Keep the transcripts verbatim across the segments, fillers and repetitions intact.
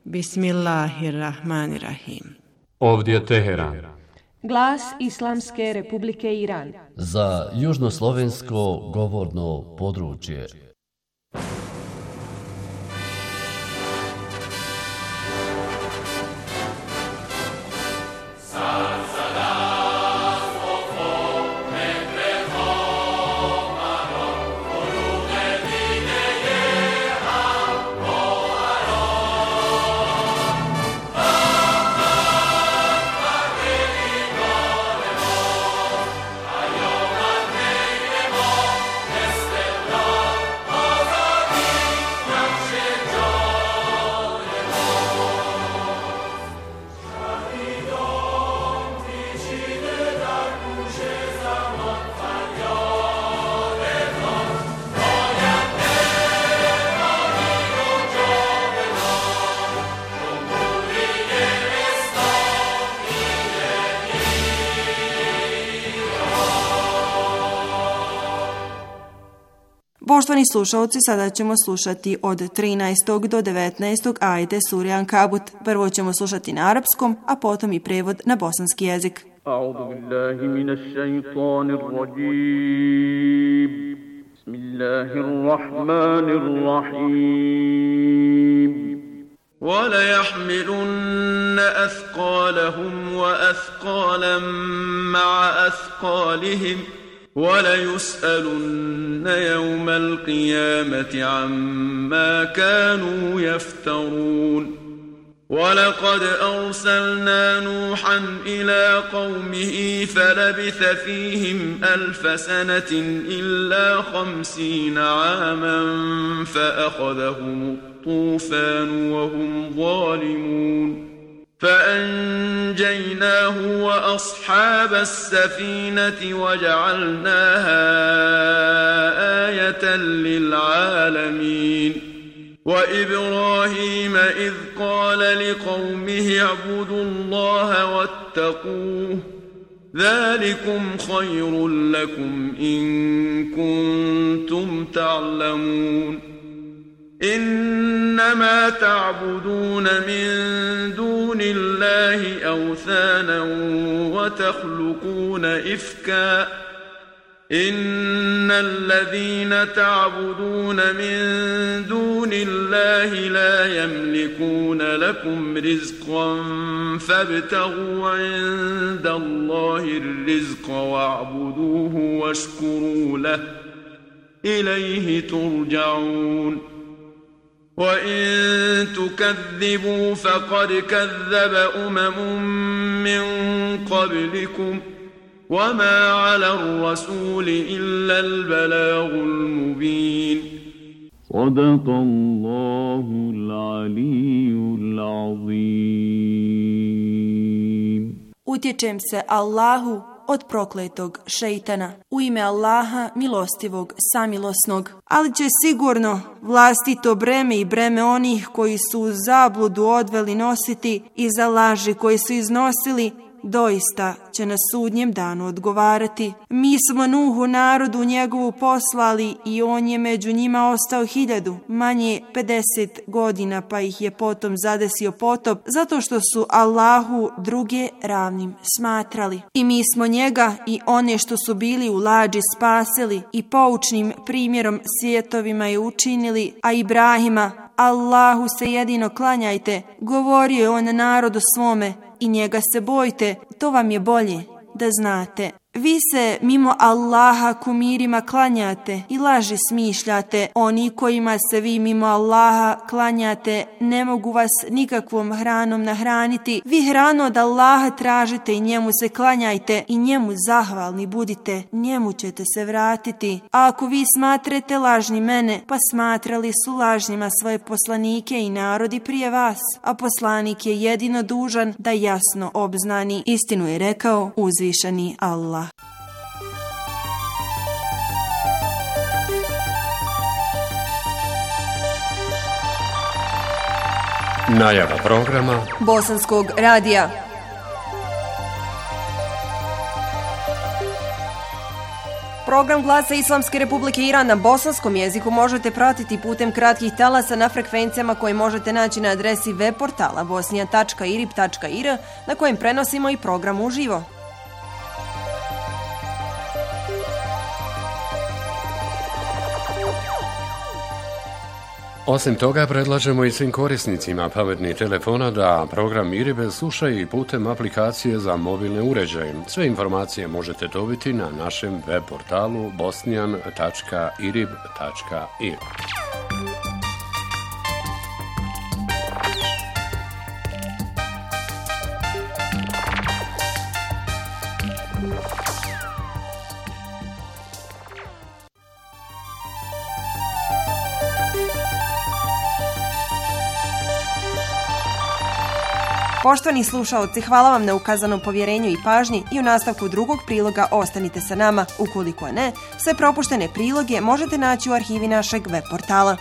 Bismillahirrahmanirrahim. Ovdje je Teheran. Glas Islamske Republike Iran. Za južnoslovensko govorno područje. Poštovani slušalci, sada ćemo slušati od trinaestog do devetnaestog ajete sure Ankabut. Prvo ćemo slušati na arapskom, a potom i prevod na bosanski jezik. A'udhu billahi minash shaitanir rajim. Bismillahirrahmanirrahim. وَلَيَحْمِلُنَّ أَثْقَالَهُمْ وَأَثْقَالًا مَعَ أَثْقَالِهِمْ وَلَيُسْأَلُنَّ يَوْمَ الْقِيَامَةِ عَمَّا كَانُوا يَفْتَرُونَ وَلَقَدْ أَرْسَلْنَا نُوحًا إِلَى قَوْمِهِ فَلَبِثَ فِيهِمْ أَلْفَ سَنَةٍ إِلَّا خَمْسِينَ عَامًا فَأَخَذَهُمُ الطُّوفَانُ وَهُمْ ظَالِمُونَ فأنجيناه وأصحاب السفينة وجعلناها آية للعالمين وإبراهيم إذ قال لقومه اعبدوا الله واتقوه ذلكم خير لكم إن كنتم تعلمون إنما تعبدون من دون الله أوثانا وتخلقون إفكا إن الذين تعبدون من دون الله لا يملكون لكم رزقا فابتغوا عند الله الرزق واعبدوه واشكروا له إليه ترجعون وَإِن تُكَذِّبُوا فَقَدْ كَذَّبَ أُمَمٌ مِّن قَبْلِكُمْ وَمَا عَلَى الرَّسُولِ إِلَّا الْبَلَاغُ الْمُبِينُ صدق الله العلي العظيم. Utječem se Allahu od prokletog šeitana. U ime Allaha, milostivog, samilosnog. Ali će sigurno vlastito breme i breme onih koji su u zabludu odveli nositi i za laži koji su iznosili, doista će na sudnjem danu odgovarati. Mi smo Nuhu narodu njegovu poslali i on je među njima ostao hiljadu, manje pedeset godina, pa ih je potom zadesio potop, zato što su Allahu druge ravnim smatrali. I mi smo njega i one što su bili u lađi spasili i poučnim primjerom svjetovima je učinili, a Ibrahima, Allahu se jedino klanjajte, govorio je on narodu svome, i njega se bojte, to vam je bolje da znate. Vi se mimo Allaha kumirima klanjate i laži smišljate. Oni kojima se vi mimo Allaha klanjate ne mogu vas nikakvom hranom nahraniti. Vi hranu od Allaha tražite i njemu se klanjajte i njemu zahvalni budite. Njemu ćete se vratiti. A ako vi smatrate lažni mene, pa smatrali su lažnjima svoje poslanike i narodi prije vas. A poslanik je jedino dužan da jasno obznani. Istinu je rekao uzvišeni Allah. Najava programa Bosanskog radija. Program Glasa Islamske Republike Iran na bosanskom jeziku možete pratiti putem kratkih talasa na frekvencijama koje možete naći na adresi web portala bosnija tačka irib tačka ir na kojem prenosimo i program uživo. Osim toga, predlažemo i svim korisnicima pametnih telefona da program Iribe slušaju i putem aplikacije za mobilne uređaje. Sve informacije možete dobiti na našem web portalu bosnijan tačka irib tačka ir. Poštovani slušaoci, hvala vam na ukazanom povjerenju i pažnji i u nastavku drugog priloga ostanite sa nama. Ukoliko ne, sve propuštene priloge možete naći u arhivi našeg web portala.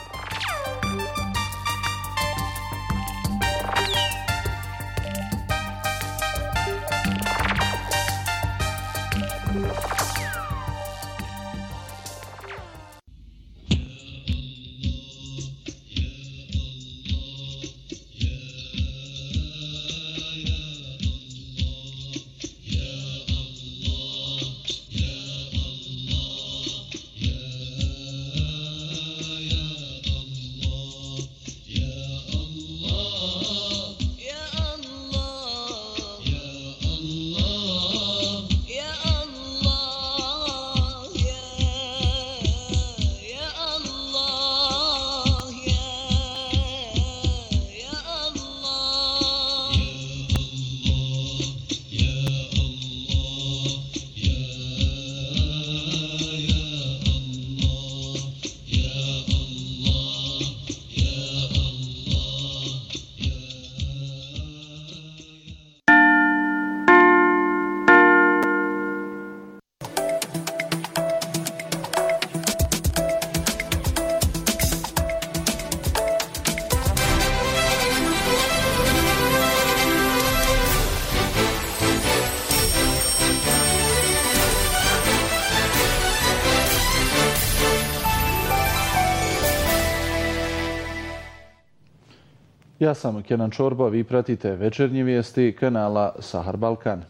Ja sam Kenan Čorba, vi pratite večernje vijesti kanala Sahar Balkan.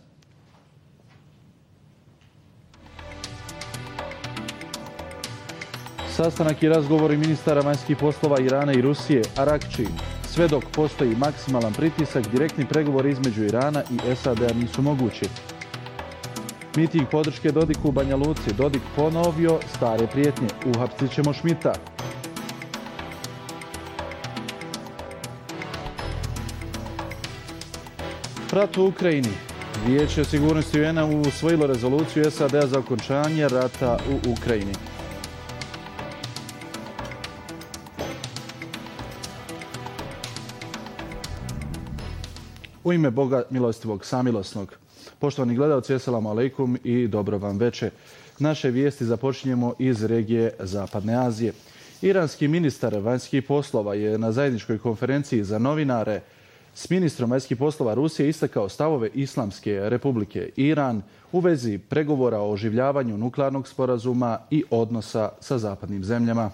Sastanak i razgovori ministara vanjskih poslova Irana i Rusije, Arakči. Sve dok postoji maksimalan pritisak, direktni pregovori između Irana i S A D-a nisu mogući. Miting podrške Dodiku u Banja Luci. Dodik ponovio stare prijetnje. Uhapsit ćemo Šmita. Rat u Ukrajini. Vijeće sigurnosti U N-a usvojilo rezoluciju S A D-a za okončanje rata u Ukrajini. U ime Boga milostivog samilosnog. Poštovani gledalci, eselamu alejkum i dobro vam veče. Naše vijesti započinjemo iz regije Zapadne Azije. Iranski ministar vanjskih poslova je na zajedničkoj konferenciji za novinare s ministrom vanjskih poslova Rusije istakao stavove Islamske Republike Iran u vezi pregovora o oživljavanju nuklearnog sporazuma i odnosa sa zapadnim zemljama.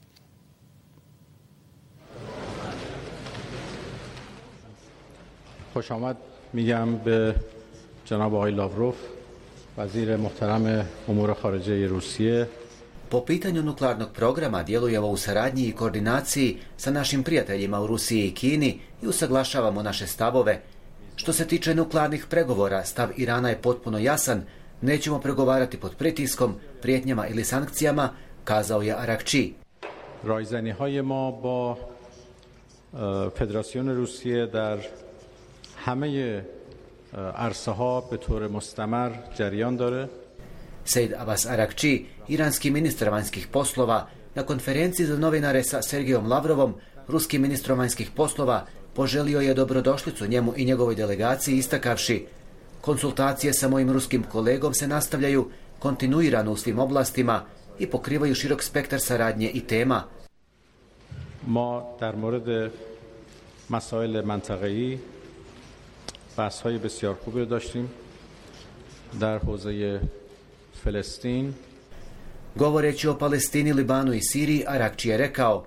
خوش آمد میگم به جناب آقای لاوروف وزیر محترم امور خارجه روسیه. Po pitanju nuklearnog programa djelujemo u saradnji i koordinaciji sa našim prijateljima u Rusiji i Kini i usaglašavamo naše stavove. Što se tiče nuklearnih pregovora, stav Irana je potpuno jasan. Nećemo pregovarati pod pritiskom, prijetnjama ili sankcijama, kazao je Arakči. رایزنی‌های ما با فدراسیون روسیه در همه عرصه ها به طور مستمر جریان داره. Sejd Abbas Arakči, iranski ministar vanjskih poslova, na konferenciji za novinare sa Sergejom Lavrovom, ruskim ministrom vanjskih poslova, poželio je dobrodošlicu njemu i njegovoj delegaciji istakavši: konsultacije sa mojim ruskim kolegom se nastavljaju kontinuirano u svim oblastima i pokrivaju širok spektar saradnje i tema. ما در مورد مسائل منطقه‌ای بحث‌های بسیار خوبی داشتیم در حوزه فلسطین. Govoreći o Palestini, Libanu i Siriji, Arakči je rekao: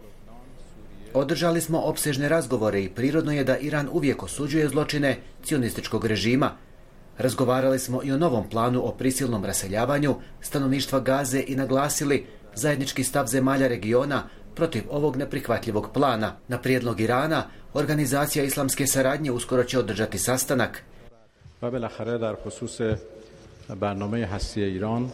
održali smo opsežne razgovore i prirodno je da Iran uvijek osuđuje zločine cionističkog režima. Razgovarali smo i o novom planu o prisilnom raseljavanju stanovništva Gaze i naglasili zajednički stav zemalja regiona protiv ovog neprihvatljivog plana. Na prijedlog Irana, Organizacija islamske saradnje uskoro će održati sastanak. و بالاخره در خصوص برنامه هستی ایران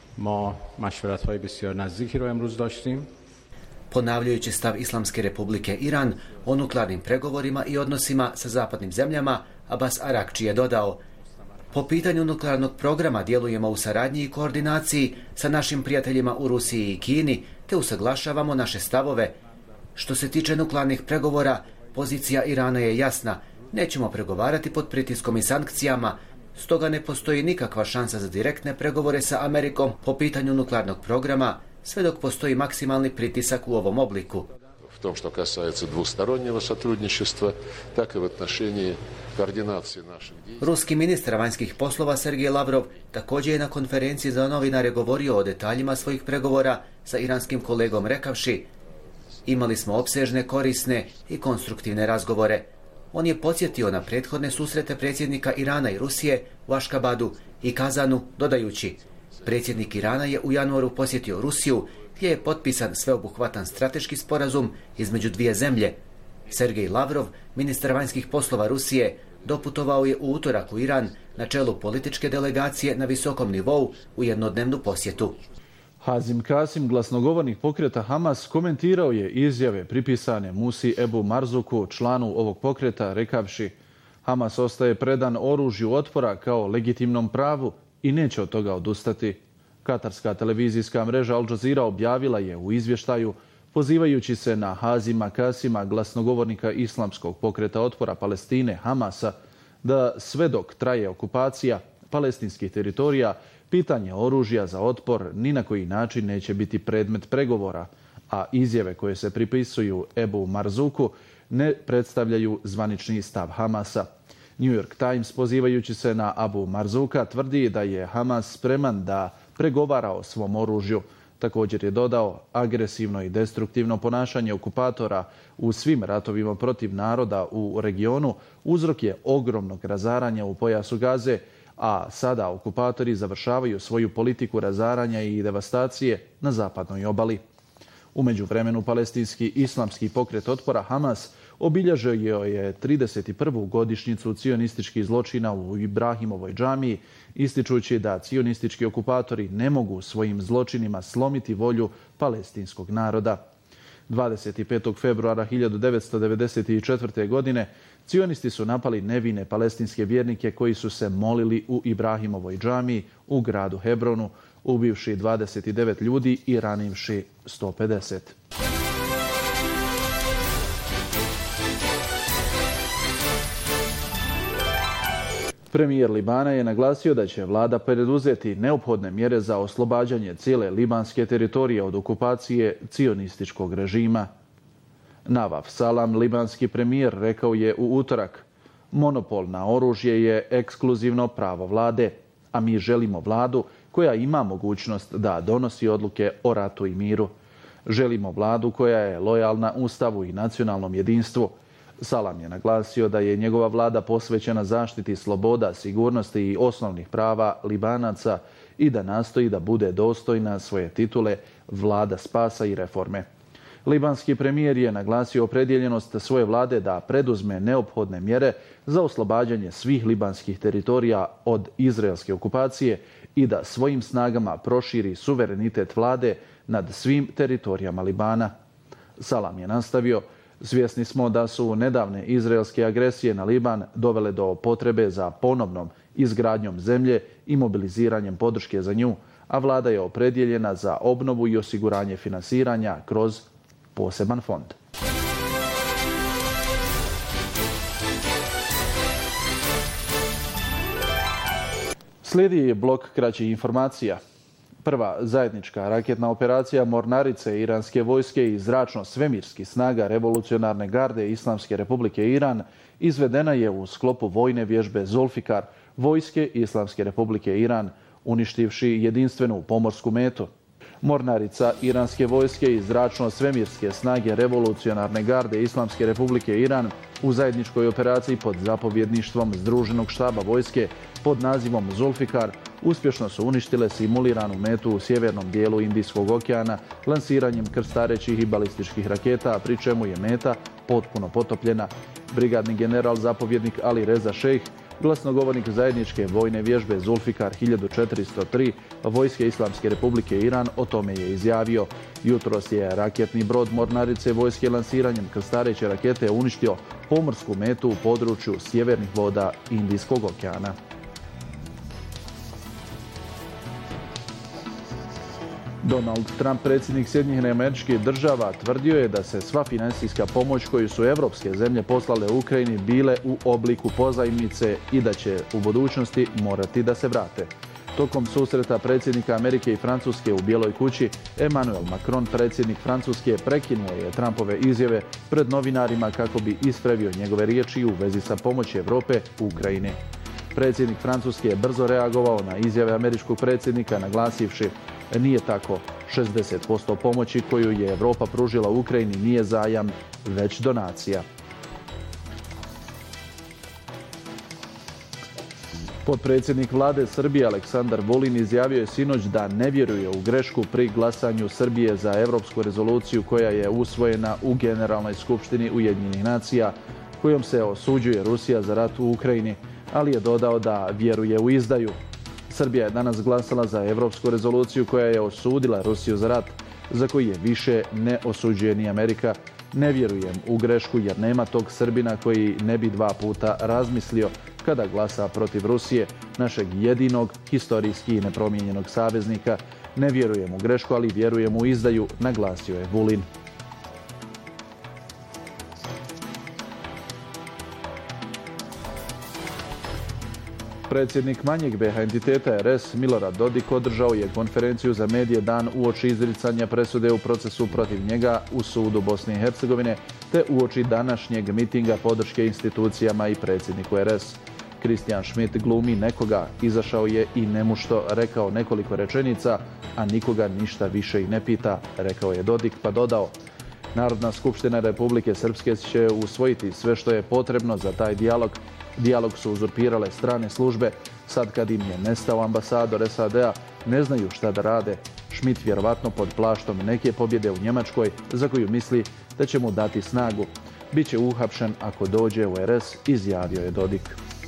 ما مشورت‌های بسیار نزدیکی رو امروز داشتیم. Ponavljajući stav Islamske republike Iran o nuklearnim pregovorima i odnosima sa zapadnim zemljama, Abbas Arakči je dodao: po pitanju nuklearnog programa djelujemo u saradnji i koordinaciji sa našim prijateljima u Rusiji i Kini, te usaglašavamo naše stavove. Što se tiče nuklearnih pregovora, pozicija Irana je jasna. Nećemo pregovarati pod pritiskom i sankcijama, stoga ne postoji nikakva šansa za direktne pregovore sa Amerikom po pitanju nuklearnog programa, sve dok postoji maksimalni pritisak u ovom obliku. В том, что касается двустороннего сотрудничества, так и в отношении координации наших действий. Ruski ministar vanjskih poslova Sergej Lavrov također je na konferenciji za novinare govorio o detaljima svojih pregovora sa iranskim kolegom rekavši: imali smo opsežne, korisne i konstruktivne razgovore. On je podsjetio na prethodne susrete predsjednika Irana i Rusije u Aškabadu i Kazanu, dodajući: predsjednik Irana je u januaru posjetio Rusiju, gdje je potpisan sveobuhvatan strateški sporazum između dvije zemlje. Sergej Lavrov, ministar vanjskih poslova Rusije, doputovao je u utorak u Iran na čelu političke delegacije na visokom nivou u jednodnevnu posjetu. Hazim Kasim, glasnogovornik pokreta Hamas, komentirao je izjave pripisane Musi Ebu Marzuku, članu ovog pokreta, rekavši: Hamas ostaje predan oružju otpora kao legitimnom pravu i neće od toga odustati. Katarska televizijska mreža Al Jazeera objavila je u izvještaju, pozivajući se na Hazima Kasima, glasnogovornika islamskog pokreta otpora Palestine Hamasa, da sve dok traje okupacija palestinskih teritorija, pitanje oružja za otpor ni na koji način neće biti predmet pregovora, a izjave koje se pripisuju Ebu Marzuku ne predstavljaju zvanični stav Hamasa. New York Times, pozivajući se na Abu Marzuka, tvrdi da je Hamas spreman da pregovara o svom oružju. Također je dodao: agresivno i destruktivno ponašanje okupatora u svim ratovima protiv naroda u regionu uzrok je ogromnog razaranja u pojasu Gaze, a sada okupatori završavaju svoju politiku razaranja i devastacije na zapadnoj obali. U međuvremenu, palestinski islamski pokret otpora Hamas obilježio je trideset prvu godišnjicu cionističkih zločina u Ibrahimovoj džamiji, ističući da cionistički okupatori ne mogu svojim zločinima slomiti volju palestinskog naroda. dvadeset petog februara hiljadu devetsto devedeset četvrte. godine cionisti su napali nevine palestinske vjernike koji su se molili u Ibrahimovoj džamiji u gradu Hebronu, ubivši dvadeset devet ljudi i ranivši sto pedeset. Premijer Libana je naglasio da će vlada preduzeti neophodne mjere za oslobađanje cijele libanske teritorije od okupacije cionističkog režima. Navaf Salam, libanski premijer, rekao je u utorak: monopol na oružje je ekskluzivno pravo vlade, a mi želimo vladu koja ima mogućnost da donosi odluke o ratu i miru. Želimo vladu koja je lojalna Ustavu i nacionalnom jedinstvu. Salam je naglasio da je njegova vlada posvećena zaštiti sloboda, sigurnosti i osnovnih prava Libanaca i da nastoji da bude dostojna svoje titule vlada spasa i reforme. Libanski premijer je naglasio opredjeljenost svoje vlade da preduzme neophodne mjere za oslobađanje svih libanskih teritorija od izraelske okupacije i da svojim snagama proširi suverenitet vlade nad svim teritorijama Libana. Salam je nastavio: svjesni smo da su nedavne izraelske agresije na Liban dovele do potrebe za ponovnom izgradnjom zemlje i mobiliziranjem podrške za nju, a vlada je opredjeljena za obnovu i osiguranje finansiranja kroz poseban fond. Slijedi blok kraćih informacija. Prva zajednička raketna operacija mornarice iranske vojske i zračno-svemirskih snaga revolucionarne garde Islamske republike Iran izvedena je u sklopu vojne vježbe Zulfikar vojske Islamske republike Iran, uništivši jedinstvenu pomorsku metu. Mornarica iranske vojske i zračno-svemirske snage revolucionarne garde Islamske republike Iran u zajedničkoj operaciji pod zapovjedništvom Združenog štaba vojske pod nazivom Zulfikar uspješno su uništile simuliranu metu u sjevernom dijelu Indijskog okeana lansiranjem krstarećih i balističkih raketa, pri čemu je meta potpuno potopljena. Brigadni general zapovjednik Ali Reza Šejh, glasnogovornik zajedničke vojne vježbe Zulfikar hiljadu četiristo tri Vojske Islamske republike Iran, o tome je izjavio. Jutros je raketni brod Mornarice vojske lansiranjem krstareće rakete uništio pomorsku metu u području sjevernih voda Indijskog okeana. Donald Trump, predsjednik Sjedinjenih Američkih Država, tvrdio je da se sva financijska pomoć koju su evropske zemlje poslale u Ukrajini bile u obliku pozajmice i da će u budućnosti morati da se vrate. Tokom susreta predsjednika Amerike i Francuske u Bijeloj kući, Emmanuel Macron, predsjednik Francuske, prekinuo je Trumpove izjave pred novinarima kako bi ispravio njegove riječi u vezi sa pomoći Europe u Ukrajini. Predsjednik Francuske je brzo reagovao na izjave američkog predsjednika, naglasivši: nije tako, šezdeset posto pomoći koju je Europa pružila Ukrajini nije zajam, već donacija. Potpredsjednik vlade Srbije Aleksandar Vulin izjavio je sinoć da ne vjeruje u grešku pri glasanju Srbije za europsku rezoluciju koja je usvojena u Generalnoj skupštini Ujedinjenih nacija, kojom se osuđuje Rusija za rat u Ukrajini, ali je dodao da vjeruje u izdaju. Srbija je danas glasala za europsku rezoluciju koja je osudila Rusiju za rat, za koji je više ne osuđuje ni Amerika. Ne vjerujem u grešku jer nema tog Srbina koji ne bi dva puta razmislio kada glasa protiv Rusije, našeg jedinog, historijski nepromijenjenog saveznika. Ne vjerujem u grešku, ali vjerujem u izdaju, naglasio je Vulin. Predsjednik manjeg B H entiteta R S Milorad Dodik održao je konferenciju za medije dan uoči izricanja presude u procesu protiv njega u sudu Bosne i Hercegovine, te uoči današnjeg mitinga podrške institucijama i predsjedniku R S. Christian Schmidt glumi nekoga, izašao je i nemušto rekao nekoliko rečenica, a nikoga ništa više i ne pita, rekao je Dodik, pa dodao: Narodna skupština Republike Srpske će usvojiti sve što je potrebno za taj dijalog. Dijalog su uzurpirale strane službe. Sad kad im je nestao ambasador S A D-a, ne znaju šta da rade. Schmidt vjerovatno pod plaštom neke pobjede u Njemačkoj, za koju misli da će mu dati snagu. Biće uhapšen ako dođe u R S, izjavio je Dodik.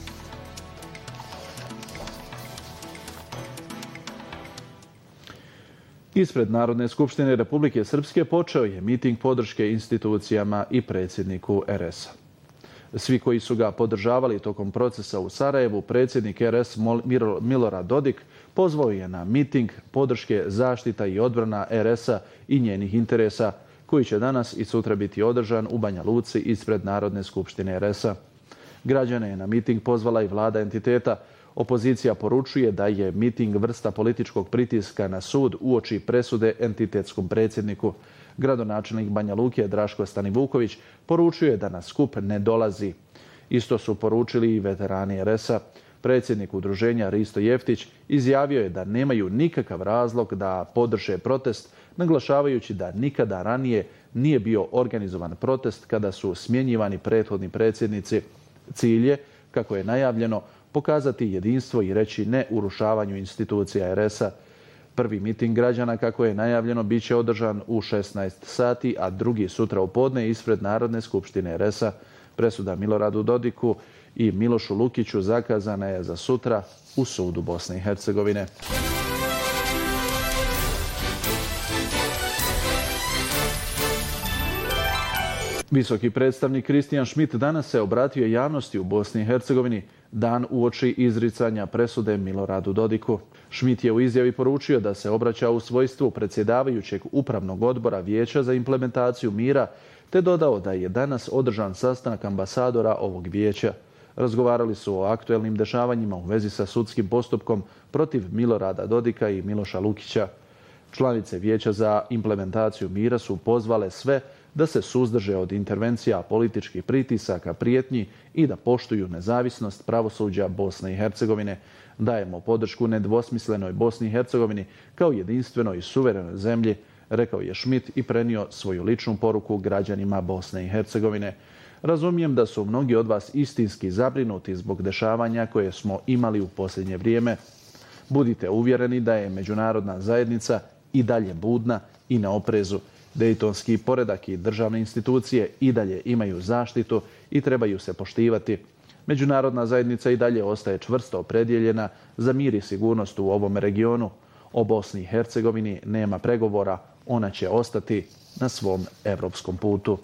Ispred Narodne skupštine Republike Srpske počeo je miting podrške institucijama i predsjedniku R S-a. Svi koji su ga podržavali tokom procesa u Sarajevu, predsjednik R S Milorad Dodik pozvao je na miting podrške zaštita i odbrana R S-a i njenih interesa, koji će danas i sutra biti održan u Banja Luci ispred Narodne skupštine R S-a. Građane je na miting pozvala i vlada entiteta. Opozicija poručuje da je miting vrsta političkog pritiska na sud uoči presude entitetskom predsjedniku. Gradonačelnik Banja Luke Draško Stanivuković poručuje da na skup ne dolazi. Isto su poručili i veterani R S-a. Predsjednik udruženja Risto Jeftić izjavio je da nemaju nikakav razlog da podrže protest, naglašavajući da nikada ranije nije bio organizovan protest kada su smjenjivani prethodni predsjednici. Cilj je, kako je najavljeno, pokazati jedinstvo i reći ne urušavanju institucija R S-a. Prvi miting građana, kako je najavljeno, bit će održan u šesnaest sati, a drugi sutra u podne ispred Narodne skupštine R S-a. Presuda Miloradu Dodiku i Milošu Lukiću zakazana je za sutra u sudu Bosne i Hercegovine. Visoki predstavnik Christian Schmidt danas se obratio javnosti u Bosni i Hercegovini dan uoči izricanja presude Miloradu Dodiku. Schmidt je u izjavi poručio da se obraća u svojstvu predsjedavajućeg upravnog odbora Vijeća za implementaciju mira, te dodao da je danas održan sastanak ambasadora ovog vijeća. Razgovarali su o aktuelnim dešavanjima u vezi sa sudskim postupkom protiv Milorada Dodika i Miloša Lukića. Članice Vijeća za implementaciju mira su pozvale sve da se suzdrže od intervencija, političkih pritisaka, prijetnji i da poštuju nezavisnost pravosuđa Bosne i Hercegovine. Dajemo podršku nedvosmislenoj Bosni i Hercegovini kao jedinstvenoj i suverenoj zemlji, rekao je Schmidt i prenio svoju ličnu poruku građanima Bosne i Hercegovine. Razumijem da su mnogi od vas istinski zabrinuti zbog dešavanja koje smo imali u posljednje vrijeme. Budite uvjereni da je međunarodna zajednica i dalje budna i na oprezu. Dejtonski poredak i državne institucije i dalje imaju zaštitu i trebaju se poštivati. Međunarodna zajednica i dalje ostaje čvrsto opredjeljena za mir i sigurnost u ovom regionu. O Bosni i Hercegovini nema pregovora, ona će ostati na svom evropskom putu.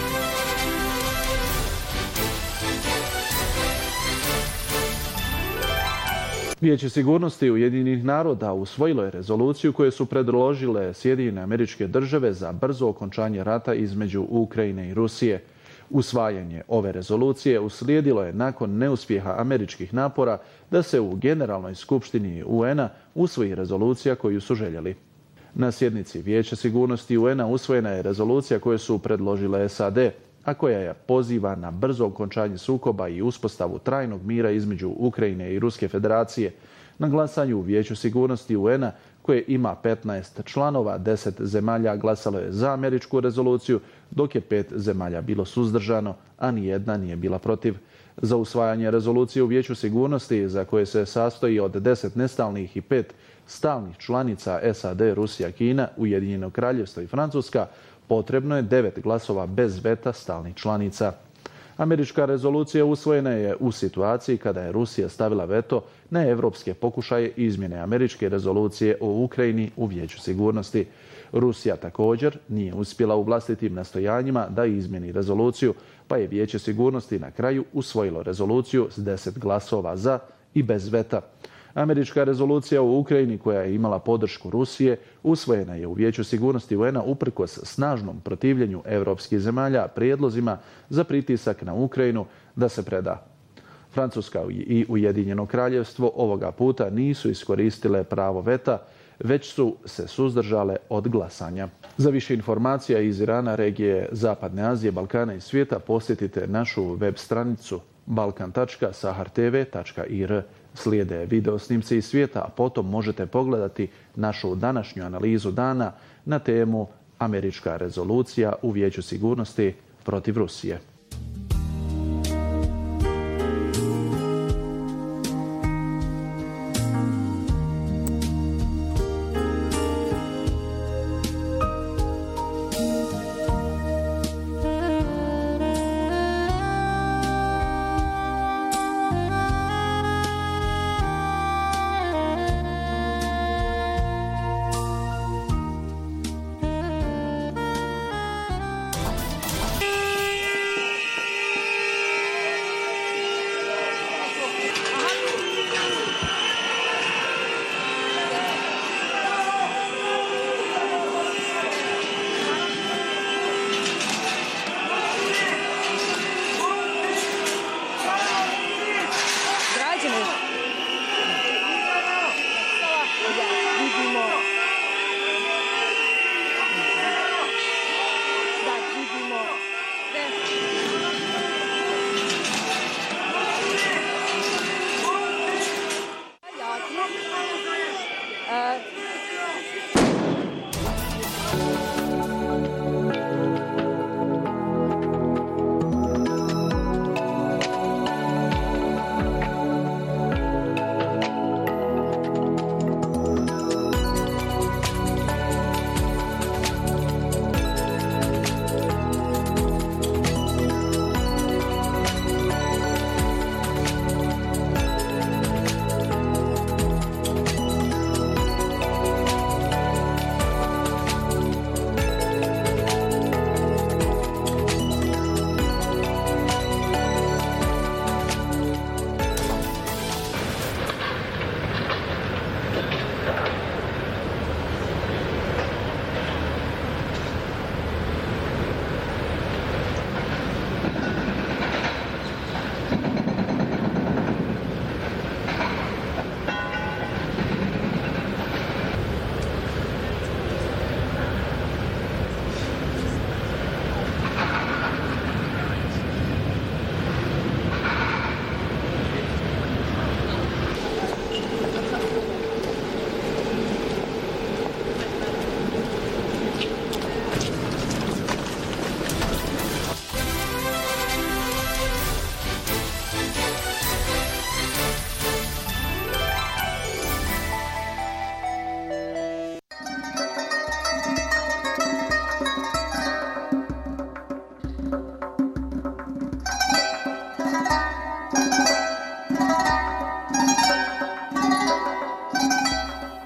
Vijeće sigurnosti Ujedinjenih naroda usvojilo je rezoluciju koju su predložile Sjedinjene Američke Države za brzo okončanje rata između Ukrajine i Rusije. Usvajanje ove rezolucije uslijedilo je nakon neuspjeha američkih napora da se u Generalnoj skupštini U N-a usvoji rezolucija koju su željeli. Na sjednici Vijeća sigurnosti U N-a usvojena je rezolucija koju su predložile S A D, a koja je poziva na brzo okončanje sukoba i uspostavu trajnog mira između Ukrajine i Ruske federacije. Na glasanju u Vijeću sigurnosti U N-a, koje ima petnaest članova, deset zemalja glasalo je za američku rezoluciju, dok je pet zemalja bilo suzdržano, a nijedna nije bila protiv. Za usvajanje rezolucije u Vijeću sigurnosti, za koje se sastoji od deset nestalnih i pet stalnih članica S A D, Rusija, Kina, Ujedinjeno Kraljevstvo i Francuska, potrebno je devet glasova bez veta stalnih članica. Američka rezolucija usvojena je u situaciji kada je Rusija stavila veto na evropske pokušaje izmjene američke rezolucije o Ukrajini u Vijeću sigurnosti. Rusija također nije uspjela u vlastitim nastojanjima da izmjeni rezoluciju, pa je Vijeće sigurnosti na kraju usvojilo rezoluciju s deset glasova za i bez veta. Američka rezolucija u Ukrajini, koja je imala podršku Rusije, usvojena je u Vijeću sigurnosti U N-a uprkos snažnom protivljenju evropskih zemalja prijedlozima za pritisak na Ukrajinu da se preda. Francuska i Ujedinjeno Kraljevstvo ovoga puta nisu iskoristile pravo veta, već su se suzdržale od glasanja. Za više informacija iz Irana, regije Zapadne Azije, Balkana i svijeta posjetite našu web stranicu balkan tačka sahar t v tačka i r. Slijede video snimci iz svijeta, a potom možete pogledati našu današnju analizu dana na temu Američka rezolucija u Vijeću sigurnosti protiv Rusije.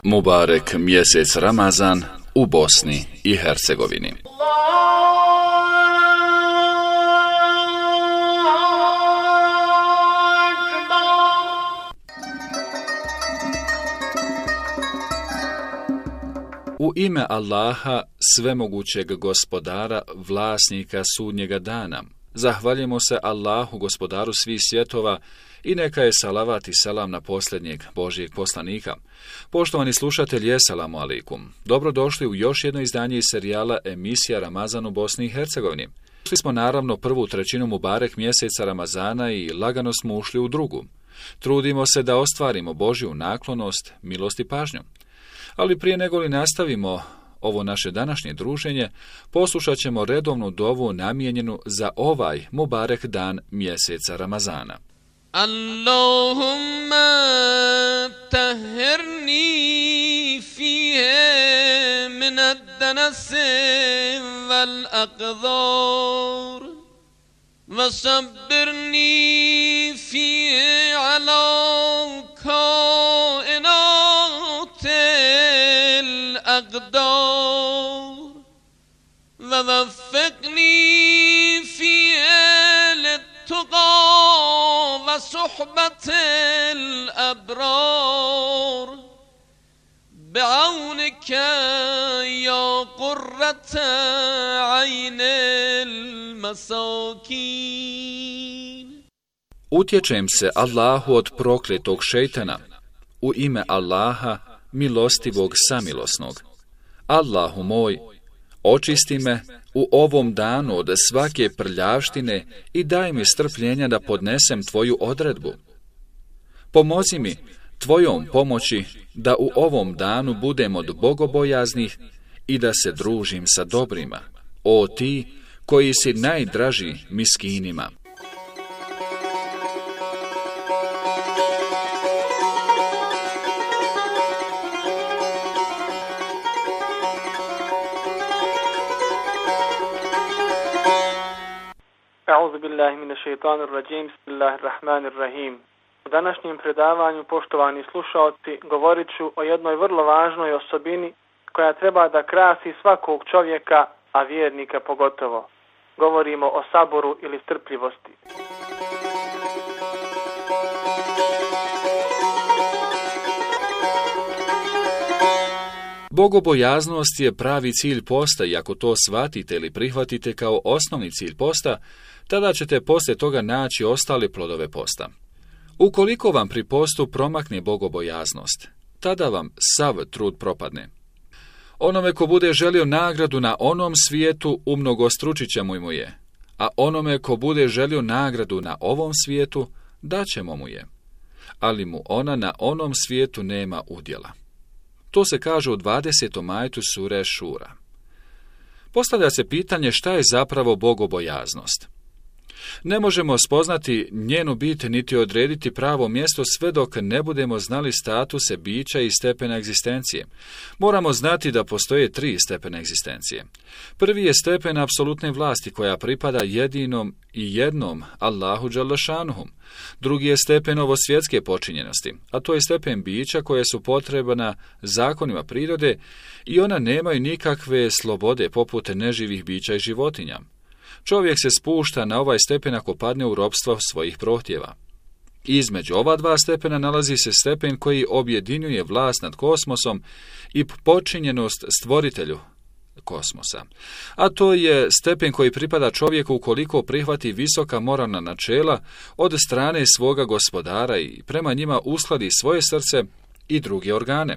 Mubarek mjesec Ramazan u Bosni i Hercegovini. U ime Allaha, svemogućeg gospodara, vlasnika sudnjega dana, zahvaljujemo se Allahu, gospodaru svih svjetova, i neka je salavat i selam na posljednjeg Božijeg poslanika. Poštovani slušatelji, eselamu alaikum. Dobrodošli u još jedno izdanje iz serijala emisija Ramazan u Bosni i Hercegovini. Ušli smo naravno prvu trećinu Mubarek mjeseca Ramazana i lagano smo ušli u drugu. Trudimo se da ostvarimo Božju naklonost, milost i pažnju. Ali prije nego li nastavimo ovo naše današnje druženje, poslušat ćemo redovnu dovu namijenjenu za ovaj Mubarek dan mjeseca Ramazana. Allahumma tahhirni fihe min ad-danasi wal aqdar wa sabbirni fihe ala kainatil aqdar wa waffiqni fihe lit-tuqa وصحبة الأبرار بعونك يا قرة عين المساكين. Utječem se Allahu od prokletog šejtana, u ime Allaha, milostivog samilosnog. Allahu moj, očisti me u ovom danu od svake prljavštine i daj mi strpljenja da podnesem tvoju odredbu. Pomozi mi tvojom pomoći da u ovom danu budem od bogobojaznih i da se družim sa dobrima, o ti koji si najdraži miskinima. A'udhu billahi minash shaitanir rajim. Bismillahir rahmanir rahim. U današnjem predavanju, poštovani slušaoci, govorit ću o jednoj vrlo važnoj osobini koja treba da krasi svakog čovjeka, a vjernika pogotovo. Govorimo o saboru ili strpljivosti. Bogobojaznost je pravi cilj posta i ako to shvatite ili prihvatite kao osnovni cilj posta, tada ćete poslije toga naći ostale plodove posta. Ukoliko vam pri postu promakne bogobojaznost, tada vam sav trud propadne. Onome ko bude želio nagradu na onom svijetu, umnogostručit ćemo mu je, a onome ko bude želio nagradu na ovom svijetu, daćemo mu je, ali mu ona na onom svijetu nema udjela. To se kaže u dvadesetom ajetu sure Šura. Postavlja se pitanje šta je zapravo bogobojaznost. Ne možemo spoznati njenu bit niti odrediti pravo mjesto sve dok ne budemo znali statuse bića i stepena egzistencije. Moramo znati da postoje tri stepena egzistencije. Prvi je stepen apsolutne vlasti koja pripada jedinom i jednom Allahu dželešanuhu. Drugi je stepen ovosvjetske počinjenosti, a to je stepen bića koje su potrebna zakonima prirode i ona nemaju nikakve slobode poput neživih bića i životinja. Čovjek se spušta na ovaj stepen ako padne u ropstvo svojih prohtjeva. Između ova dva stepena nalazi se stepen koji objedinjuje vlast nad kosmosom i počinjenost stvoritelju kosmosa. A to je stepen koji pripada čovjeku ukoliko prihvati visoka moralna načela od strane svoga gospodara i prema njima uskladi svoje srce i druge organe.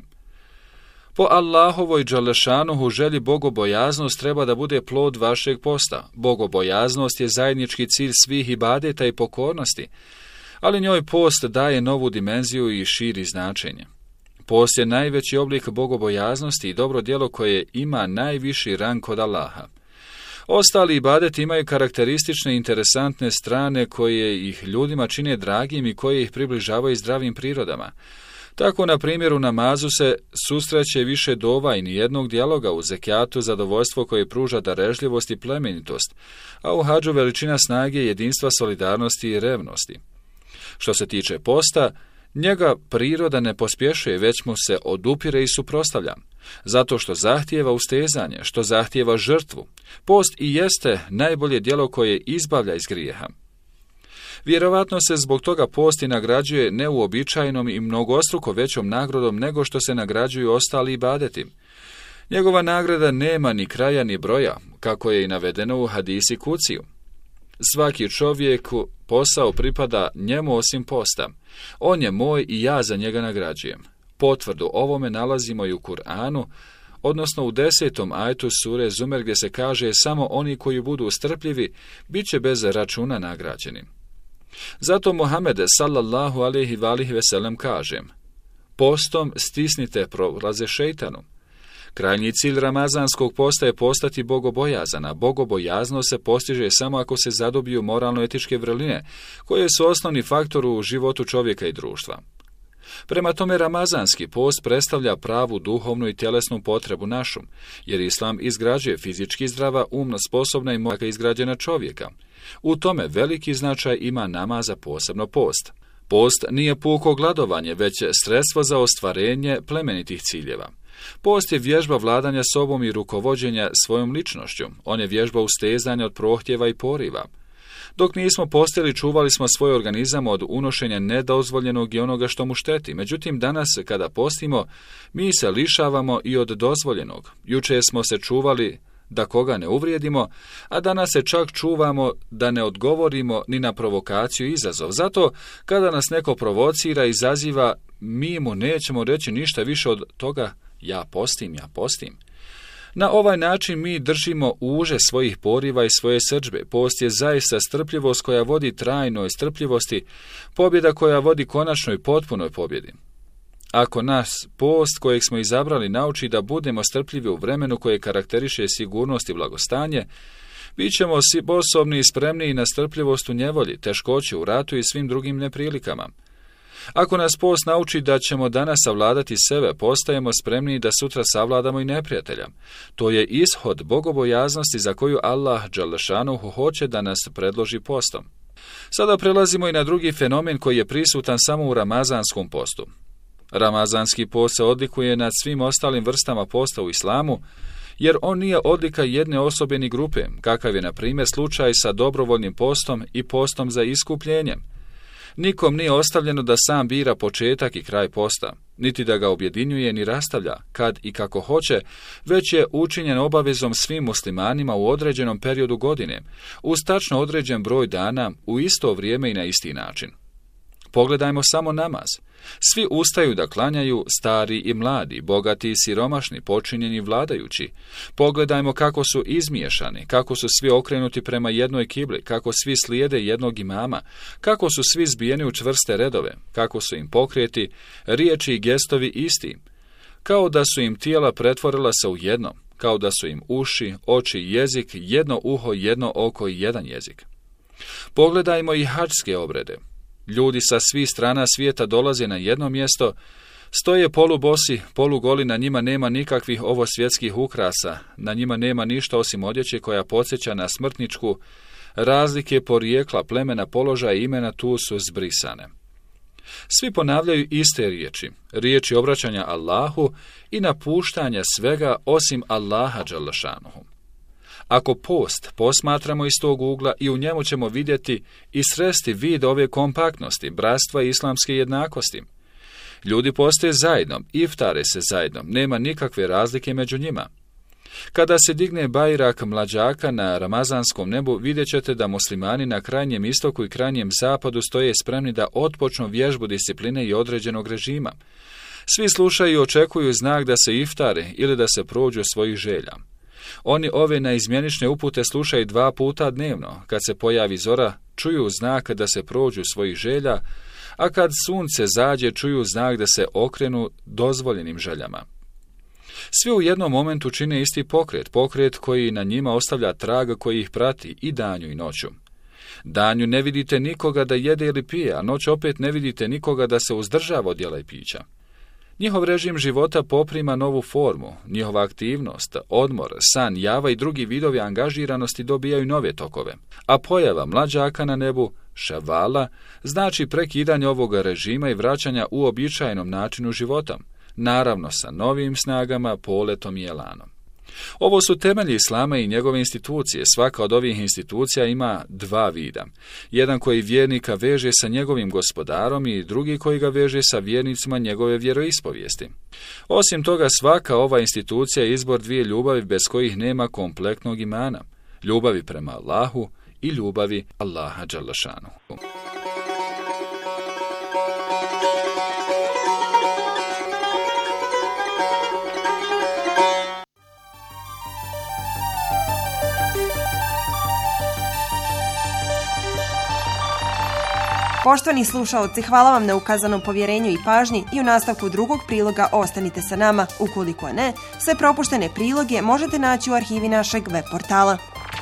Po Allahovoj dželešanuhu želji bogobojaznost treba da bude plod vašeg posta. Bogobojaznost je zajednički cilj svih ibadeta i pokornosti, ali njoj post daje novu dimenziju i širi značenje. Post je najveći oblik bogobojaznosti i dobro djelo koje ima najviši rang kod Allaha. Ostali ibadeti imaju karakteristične i interesantne strane koje ih ljudima čine dragim i koje ih približavaju zdravim prirodama. Tako, na primjer, u namazu se susreće više dova i nijednog dijaloga, u zekijatu zadovoljstvo koje pruža darežljivost i plemenitost, a u hadžu veličina snage, jedinstva, solidarnosti i revnosti. Što se tiče posta, Njega priroda ne pospješuje, već mu se odupire i suprotstavlja, zato što zahtijeva ustezanje, što zahtijeva žrtvu. Post i jeste najbolje djelo koje izbavlja iz grijeha. Vjerovatno se zbog toga post i nagrađuje neuobičajenom i mnogostruko većom nagradom nego što se nagrađuju ostali ibadeti. Njegova nagrada nema ni kraja ni broja, kako je i navedeno u hadisi Kuciju. Svaki čovjeku posao pripada njemu osim posta. On je moj i ja za njega nagrađujem. Potvrdu ovome nalazimo i u Kur'anu, odnosno u desetom ajetu sure Zumer, gdje se kaže samo oni koji budu strpljivi bit će bez računa nagrađeni. Zato Muhammed sallallahu alejhi ve alihi ve sellem kaže: postom stisnite prolaze šejtanu. Krajnji cilj ramazanskog posta je postati bogobojazan, a bogobojaznost se postiže samo ako se zadobiju moralno-etičke vrline, koje su osnovni faktor u životu čovjeka i društva. Prema tome, ramazanski post predstavlja pravu duhovnu i tjelesnu potrebu našu, jer Islam izgrađuje fizički zdrava, umno sposobna i moga izgrađena čovjeka. U tome veliki značaj ima namaza, posebno post. Post nije puko gladovanje, već sredstvo za ostvarenje plemenitih ciljeva. Post je vježba vladanja sobom i rukovođenja svojom ličnošću. On je vježba ustezanja od prohtjeva i poriva. Dok nismo postili, čuvali smo svoj organizam od unošenja nedozvoljenog i onoga što mu šteti. Međutim, danas kada postimo, mi se lišavamo i od dozvoljenog. Juče smo se čuvali da koga ne uvrijedimo, a danas se čak čuvamo da ne odgovorimo ni na provokaciju i izazov. Zato, kada nas neko provocira i izaziva, mi mu nećemo reći ništa više od toga: ja postim, ja postim. Na ovaj način mi držimo uže svojih poriva i svoje srdžbe. Post je zaista strpljivost koja vodi trajnoj strpljivosti, pobjeda koja vodi konačnoj potpunoj pobjedi. Ako nas post kojeg smo izabrali nauči da budemo strpljivi u vremenu koje karakteriše sigurnost i blagostanje, bit ćemo sposobni i spremni na strpljivost u nevolji, teškoći u ratu i svim drugim neprilikama. Ako nas post nauči da ćemo danas savladati sebe, postajemo spremni da sutra savladamo i neprijatelja. To je ishod bogobojaznosti za koju Allah dželešanuhu hoće da nas predloži postom. Sada prelazimo i na drugi fenomen koji je prisutan samo u ramazanskom postu. Ramazanski post se odlikuje nad svim ostalim vrstama posta u islamu, jer on nije odlika jedne osobe ni grupe, kakav je na primjer slučaj sa dobrovoljnim postom i postom za iskupljenje. Nikom nije ostavljeno da sam bira početak i kraj posta, niti da ga objedinjuje ni rastavlja, kad i kako hoće, već je učinjen obavezom svim muslimanima u određenom periodu godine, uz tačno određen broj dana, u isto vrijeme i na isti način. Pogledajmo samo namaz. Svi ustaju da klanjaju, stari i mladi, bogati i siromašni, počinjeni i vladajući. Pogledajmo kako su izmiješani, kako su svi okrenuti prema jednoj kibli, kako svi slijede jednog imama, kako su svi zbijeni u čvrste redove, kako su im pokreti, riječi i gestovi isti, kao da su im tijela pretvorila se u jedno, kao da su im uši, oči i jezik, jedno uho, jedno oko i jedan jezik. Pogledajmo i hadžske obrede. Ljudi sa svih strana svijeta dolaze na jedno mjesto, stoje polubosi, polugoli, na njima nema nikakvih ovosvjetskih ukrasa, na njima nema ništa osim odjeće koja podsjeća na smrtničku, razlike porijekla, plemena, položaja i imena tu su zbrisane. Svi ponavljaju iste riječi, riječi obraćanja Allahu i napuštanja svega osim Allaha dželešanuhu. Ako post posmatramo iz tog ugla, i u njemu ćemo vidjeti i sresti vid ove kompaktnosti, bratstva i islamske jednakosti. Ljudi postoje zajedno, iftare se zajedno, nema nikakve razlike među njima. Kada se digne bajrak mlađaka na ramazanskom nebu, vidjet ćete da muslimani na krajnjem istoku i krajnjem zapadu stoje spremni da otpočnu vježbu discipline i određenog režima. Svi slušaju i očekuju znak da se iftare ili da se prođu svojih želja. Oni ove naizmjenične upute slušaju dva puta dnevno. Kad se pojavi zora, čuju znak da se prođu svojih želja, a kad sunce zađe, čuju znak da se okrenu dozvoljenim željama. Svi u jednom momentu čine isti pokret, pokret koji na njima ostavlja trag koji ih prati i danju i noću. Danju ne vidite nikoga da jede ili pije, a noć opet ne vidite nikoga da se uzdržava od jela i pića. Njihov režim života poprima novu formu, njihova aktivnost, odmor, san, java i drugi vidovi angažiranosti dobijaju nove tokove, a pojava mlađaka na nebu Šavala znači prekidanje ovoga režima i vraćanja uobičajenom načinu života, naravno sa novim snagama, poletom i elanom. Ovo su temelji Islama i njegove institucije. Svaka od ovih institucija ima dva vida. Jedan koji vjernika veže sa njegovim gospodarom i drugi koji ga veže sa vjernicima njegove vjeroispovijesti. Osim toga, svaka ova institucija je izbor dvije ljubavi bez kojih nema kompletnog imana. Ljubavi prema Allahu i ljubavi Allaha dželle šanuhu. Poštovani slušaoci, hvala vam na ukazanom povjerenju i pažnji i u nastavku drugog priloga ostanite sa nama. Ukoliko ne, sve propuštene priloge možete naći u arhivi našeg web portala.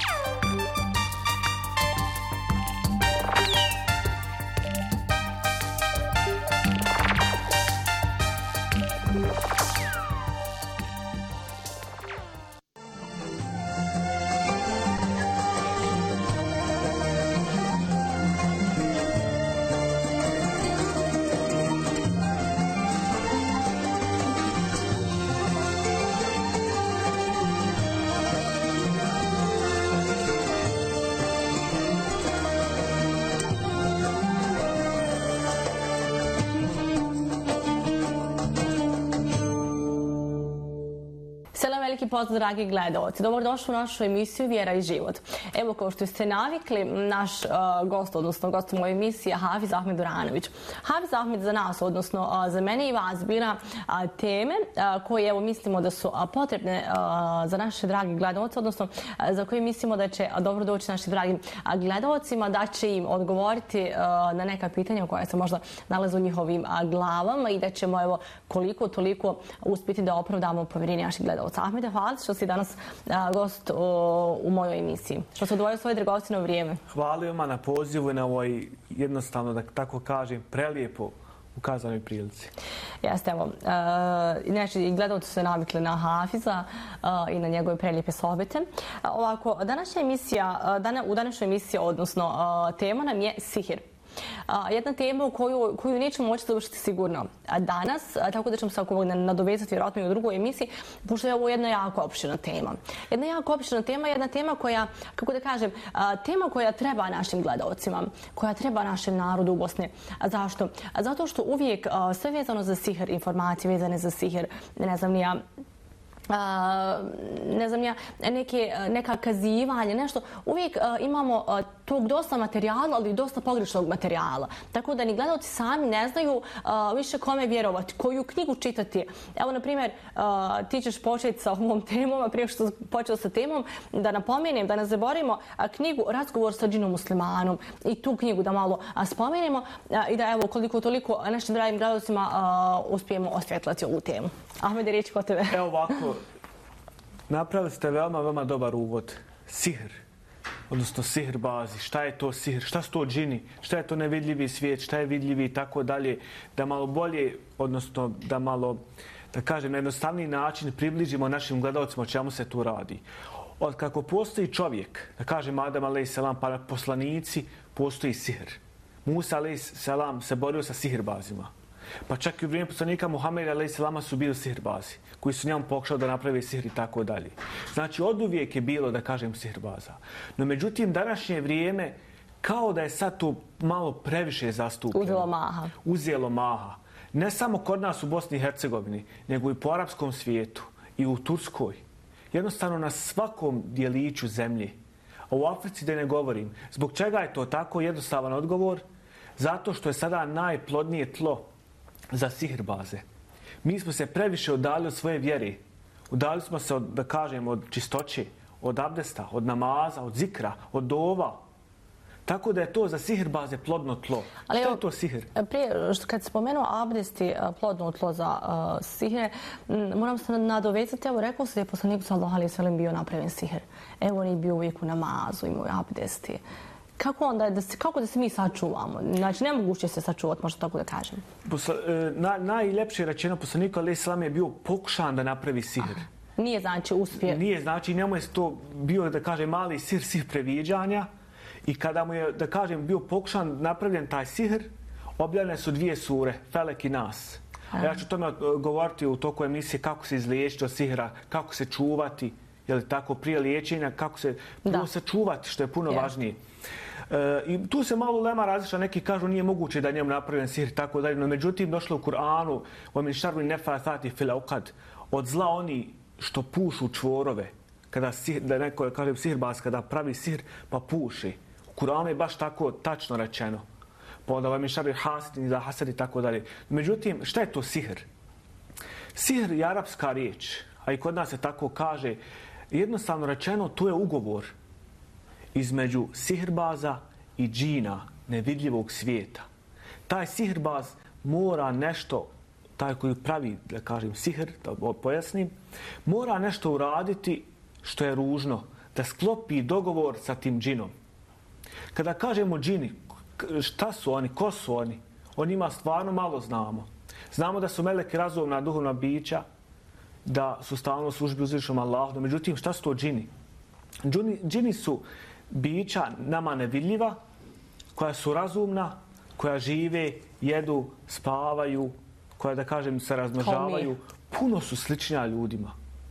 Veliki pozdrav, dragi gledalci. Dobrodošli u našu emisiju Vjera i život. Evo, kao što ste navikli, naš uh, gost, odnosno gost u mojoj emisiji je Hafiz Ahmed Duranović. Hafiz Ahmed za nas, odnosno uh, za mene i vas, bira uh, teme uh, koje evo, mislimo da su uh, potrebne uh, za naše dragi gledalci, odnosno uh, za koje mislimo da će uh, dobro doći našim dragim uh, gledalcima, da će im odgovoriti uh, na neka pitanja koja se možda nalaze u njihovim uh, glavama i da ćemo evo, koliko toliko uspjeti da opravdamo povjerenje naših gledalca. Ahmed, hvala što si danas a, gost o, u mojoj emisiji. Što se odvojio svoje dragocjeno vrijeme. Hvala vam na pozivu i na ovoj jednostavno, da tako kažem, prelijepo ukazanoj prilici. Jeste, evo. Inače, i gledalci su se navikli na Hafiza a, i na njegove prelijepe sohbete. A, ovako, današnja emisija, dana, u današnjoj emisiji, odnosno a, tema nam je sihir. Uh, jedna tema koju, koju nećemo moći završiti sigurno danas, a, tako da ćemo se ako nadovezati vjerojatno i u drugoj emisiji, pošto je ovo jedna jako opširna tema. Jedna jako opširna tema, jedna tema koja, kako da kažem, a, tema koja treba našim gledalcima, koja treba našem narodu u Bosni. A zašto? A zato što uvijek a, sve vezano za sihir, informacije vezane za sihir, ne znam ni ja, Uh, ne znam ja, neke, neka kazivanja, nešto. Uvijek uh, imamo uh, tog dosta materijala, ali i dosta pogrešnog materijala. Tako da ni gledalci sami ne znaju uh, više kome vjerovati, koju knjigu čitati. Evo, na primjer, uh, ti ćeš početi sa ovom temom, a prije što počeo sa temom, da napomenem, da ne zaboravimo uh, knjigu Razgovor sa džinom muslimanom i tu knjigu da malo uh, spomenemo uh, i da evo koliko toliko našim dragim gledalcima uh, uspijemo osvjetlati ovu temu. Ahmed, riječ kod tebe. Evo ovako, napravili ste veoma, veoma dobar uvod. Sihr, odnosno sihr bazi. Šta je to sihr? Šta su to džini? Šta je to nevidljivi svijet? Šta je vidljivi i tako dalje? Da malo bolje, odnosno da malo, da kažem, na jednostavniji način približimo našim gledalcima o čemu se tu radi. Od kako postoji čovjek, da kažem Adam alejhi selam, pa poslanici, postoji sihr. Musa alejhi selam se borio sa sihrbazima. Pa čak i u vrijeme poslanika Muhameda alejhi selama su bili sihirbazi, koji su njemu pokušali da naprave sihr i tako dalje. Znači, oduvijek je bilo, da kažem, sihirbaza. No, međutim, današnje vrijeme, kao da je sad tu malo previše zastupljeno. Uzelo maha. Uzelo maha. Ne samo kod nas u Bosni i Hercegovini, nego i po arapskom svijetu i u Turskoj. Jednostavno na svakom dijeliću zemlje. A u Africi da ne govorim. Zbog čega je to tako? Jednostavan odgovor. Zato što je sada najplodnije tlo za sihirbaze. Mi smo se previše udali od svoje vjere. Udali smo se, od, da kažem, od čistoće, od abdesta, od namaza, od zikra, od dova. Tako da je to za sihirbaze plodno tlo. Ali što je to sihir? Prije, što kad spomenuo abdest i plodno tlo za uh, sihir, moram se nadovezati, evo rekao se da je poslanik sallallahu alejhi ve sellem bio napravljen sihir. Evo on je bio uvijek u namazu, imao abdesti. Kako onda, da se, kako da se mi sačuvamo? Znači, nemoguće se sačuvati, možda tako da kažem. Posla, na, najljepše rečeno, poslanik alejhi selam je bio pokušan da napravi sihr. Aha. Nije znači uspije. Nije znači, njemu je to bio, da kažem, mali sihr, sihr previđanja. I kada mu je, da kažem, bio pokušan napravljen taj sihr, objavljene su dvije sure, Felek i Nas. A ja ću tome govoriti u toku emisije kako se izliječiti od sihra, kako se čuvati, je li tako, prije liječenja, kako se prvo sačuvati, što je puno yeah. važnije. E, I tu se malo lema različita, neki kažu nije moguće da njemu napravljen sihr, tako dalje, no međutim došlo u Kur'anu, وَمِنْ شَرِّ النَّفَّاثَاتِ فِي الْعُقَدِ, od zla oni što pušu čvorove, kada sihr, da neko kaže sihrbaz, kada pravi sihr pa puši. U Kur'anu je baš tako tačno rečeno. Pa onda vam je šari hasidin za hasad i tako dalje. Međutim, šta je to sihr? Sihr je arapska riječ, a i kod nas se tako kaže. Jednostavno rečeno, to je ugovor između sihrbaza i džina, nevidljivog svijeta. Taj sihrbaz mora nešto, taj koji pravi, da kažem, sihr, da pojasnim, mora nešto uraditi što je ružno, da sklopi dogovor sa tim džinom. Kada kažemo džini, šta su oni, ko su oni? O njima stvarno malo znamo. Znamo da su meleki razumna duhovna bića, da su stalno u službi uzvišenom Allahu. Međutim, šta su to džini? Džini, džini su bića nama nevidljiva, koja su razumna, koja žive, jedu, spavaju, koja, da kažem, se razmnožavaju. Puno su sličnija ljudima.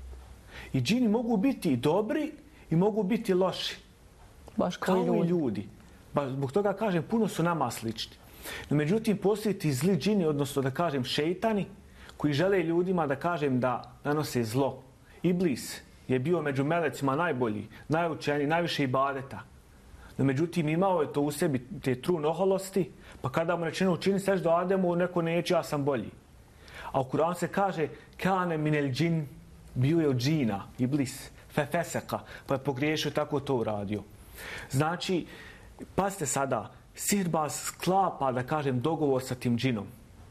I džini mogu biti i dobri i mogu biti loši. Baš kao ljudi. i ljudi. Ba, zbog toga kažem, puno su nama slični. No, međutim, postoji ti zli džini, odnosno da kažem šeitani, koji žele ljudima da kažem da nanose zlo. Iblis je bio među melecima najbolji, najučeniji, najviše ibadeta. No, međutim, imao je to u sebi, te trun oholosti, pa kada mu rečeno učini seždu Ademu, neko neće, ja sam bolji. A u Kur'anu se kaže, kane minel džin, bio je od džina, Iblis, fefeseka, pa je pogriješio, tako to uradio. Znači, pazite sada, sihirbaz sklapa, da kažem, dogovor sa tim džinom.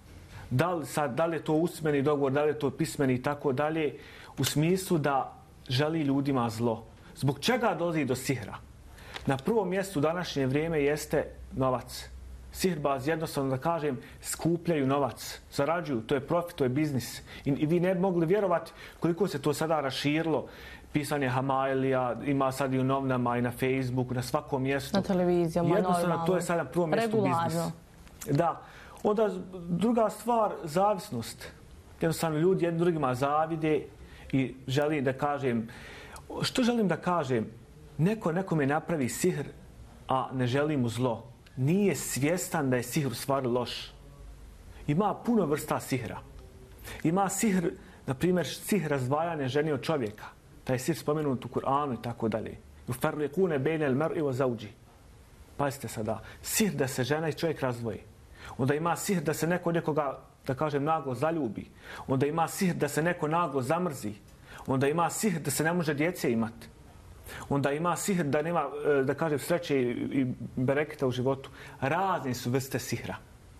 Da li, sad, da li je to usmeni dogovor, da li je to pismeni i tako dalje, u smislu da želi ljudima zlo. Zbog čega dolazi do sihra? Na prvom mjestu u današnje vrijeme jeste novac. Sihirbaz, jednostavno da kažem, skupljaju novac, zarađuju, to je profit, to je biznis. I, i vi ne bi mogli vjerovati koliko se to sada raširilo. Pisanje Hamailija, ima sad i u novinama i na Facebooku, na svakom mjestu. Na televizijama, jednostavno, normalno. to je sada na prvom mjestu biznis. Da. Onda druga stvar, zavisnost. Jednostavno ljudi jednim drugima zavide i želim da kažem, što želim da kažem? Neko nekome napravi sihr, a ne želi mu zlo. Nije svjestan da je sihr u stvari loš. Ima puno vrsta sihra. Ima sihr, na primjer, sihr razdvajanja žene od čovjeka. Taj sihr spomenut u Kur'anu i tako dalje. Yufarriqune bejne al-mar'i wa zawji. Pazite sada, sihr da se žena i čovjek razdvoji. Onda ima sihr da se neko nekoga, da kažem, naglo zaljubi. Onda ima sihr da se neko naglo zamrzi. Onda ima sihr da se ne može djece imati. Onda ima sihr da nema, da kažem, sreće i bereketa u životu. Razne su vrste sihra.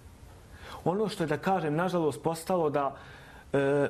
Ono što je, da kažem, nažalost postalo da e,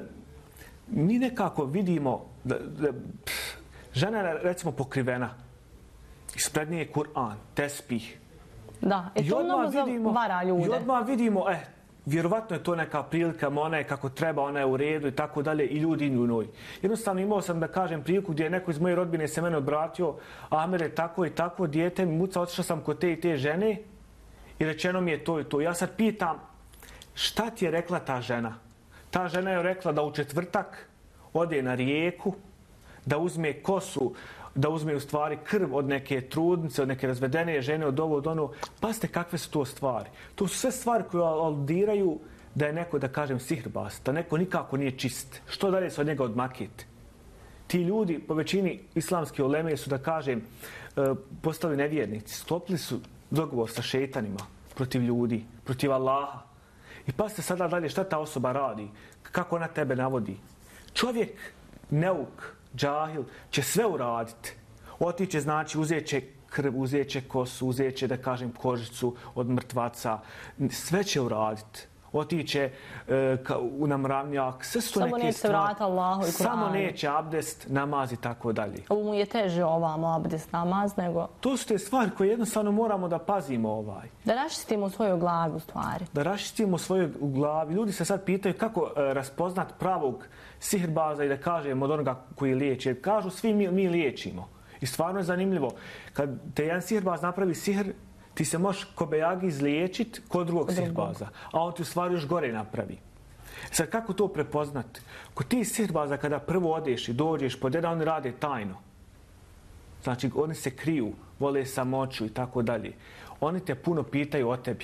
mi nekako vidimo da, da pff, žena je, recimo, pokrivena. Ispred nje je Kur'an, tespih. Da, i to mnogo zavara ljude. I odmah vidimo, eh, vjerovatno je to neka prilika, ona je kako treba, ona je u redu i tako dalje, i ljudi idu u njoj. Jednostavno imao sam, da kažem, priliku gdje je neko iz moje rodbine se mene obratio, Amer je tako i tako, dijete mi muca, otišao sam kod te i te žene i rečeno mi je to i to. Ja sad pitam, šta ti je rekla ta žena? Ta žena je rekla da u četvrtak ode na rijeku, da uzme kosu, da uzme u stvari krv od neke trudnice, od neke razvedene žene, od ovo, od ono. Pazite kakve su to stvari. To su sve stvari koje aludiraju da je neko, da kažem, sihirbaz, da neko nikako nije čist. Što dalje se od njega odmakiti? Ti ljudi, po većini islamske uleme, su, da kažem, postali nevjernici. Sklopili su dogovor sa šeitanima protiv ljudi, protiv Allaha. I pazite sada dalje šta ta osoba radi, kako ona tebe navodi. Čovjek, neuk, džahil, će sve uraditi. Otiće, znači, uzet će krv, uzet će kosu, uzet će, da kažem, kožicu od mrtvaca. Sve će uraditi. Otiće e, ka, u namravnjak. Sve su to samo neke stvari. Samo neće vrata Allahu i Kur'anu. Samo neće abdest, namaz i tako dalje. Ovo mu je teže ovamo abdest, namaz, nego... To su te stvari koje jednostavno moramo da pazimo ovaj. Da raščistimo svoju glavu u stvari. Da raščistimo svoju glavu. Ljudi se sad pitaju kako e, raspoznat pravog sihirbaza i da kažemo od onoga koji liječi. Jer kažu svi mi, mi liječimo. I stvarno je zanimljivo. Kad te jedan sihirbaz napravi sihr, ti se možeš ko bejagi izliječiti kod drugog sihirbaza. A on ti u stvari još gore napravi. Sad kako to prepoznati? Kod ti sihirbaza kada prvo odeš i dođeš pod jedan, oni rade tajno. Znači oni se kriju, vole samoću i tako dalje. Oni te puno pitaju o tebi.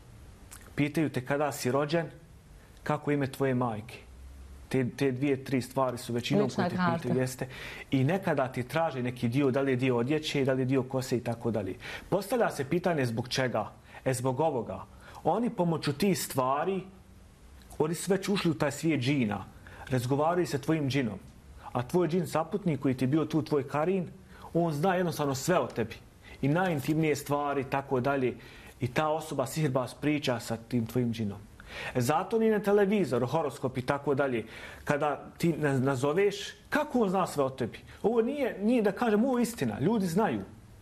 Pitaju te kada si rođen, kako ime tvoje majke. Te, te dvije, tri stvari su većinom koje te pitaju, jeste. I nekada ti traže neki dio, da li je dio odjeće, da li je dio kose i tako dalje. Postavlja se pitanje zbog čega? E zbog ovoga. Oni pomoću tih stvari, oni su već ušli u taj svijet džina. Razgovaraju sa tvojim džinom. A tvoj džin saputnik koji ti je bio tu tvoj karin, on zna jednostavno sve o tebi. I najintimnije stvari, tako dalje. I ta osoba, sihirbaz, priča sa tim tvojim džinom. E zato ni na televizor, horoskop i tako dalje, kada ti nazoveš, kako on zna sve o tebi? Ovo nije, nije da kažem, ovo je istina. Ljudi znaju.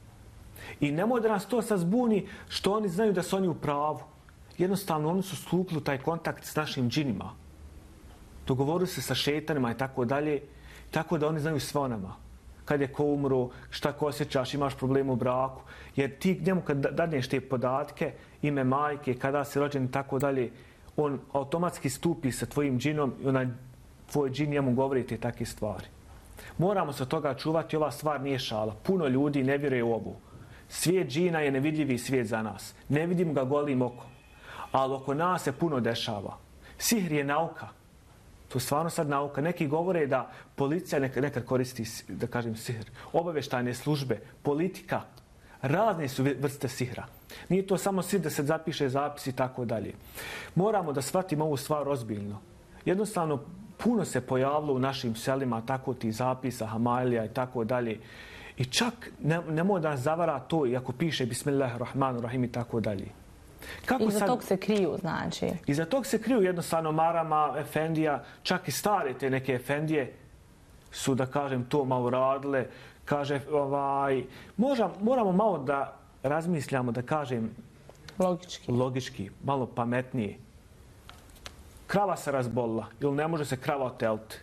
I nemoj da nas to sad zbuni što oni znaju da su oni u pravu. Jednostavno, oni su stupili taj kontakt s našim džinima. Dogovorili se sa šetanima i tako dalje, tako da oni znaju sve o nama. Kad je ko umro, šta ko osjećaš, imaš problem u braku. Jer ti njemu kad dadneš te podatke, ime majke, kada si rođen i tako dalje, on automatski stupi sa tvojim džinom i onaj tvoj džin njemu govori te takve stvari. Moramo se od toga čuvati, ova stvar nije šala. Puno ljudi ne vjeruje u ovu. Svijet džina je nevidljivi svijet za nas. Ne vidim ga golim okom. Ali oko nas se puno dešava. Sihr je nauka. To je stvarno sad nauka. Neki govore da policija nekad, nekad koristi, da kažem, sihr. Obavještajne službe, politika, razne su vrste sihra. Nije to samo sihr da se zapiše zapis i tako dalje. Moramo da shvatimo ovu stvar ozbiljno. Jednostavno, puno se pojavilo u našim selima tako ti zapisa, hamailija i tako dalje. I čak ne, nemoj da nas zavara to, iako piše Bismillahirrahmanirrahim i tako dalje. Kako Iza sad, tog se kriju, znači? Iza tog se kriju jednostavno marama, efendija, čak i stare te neke efendije su, da kažem, to malo radile. Kaže, ovaj, možda, moramo malo da razmišljamo, da kažem, logički, logički malo pametnije. Krava se razbolila ili ne može se krava oteliti.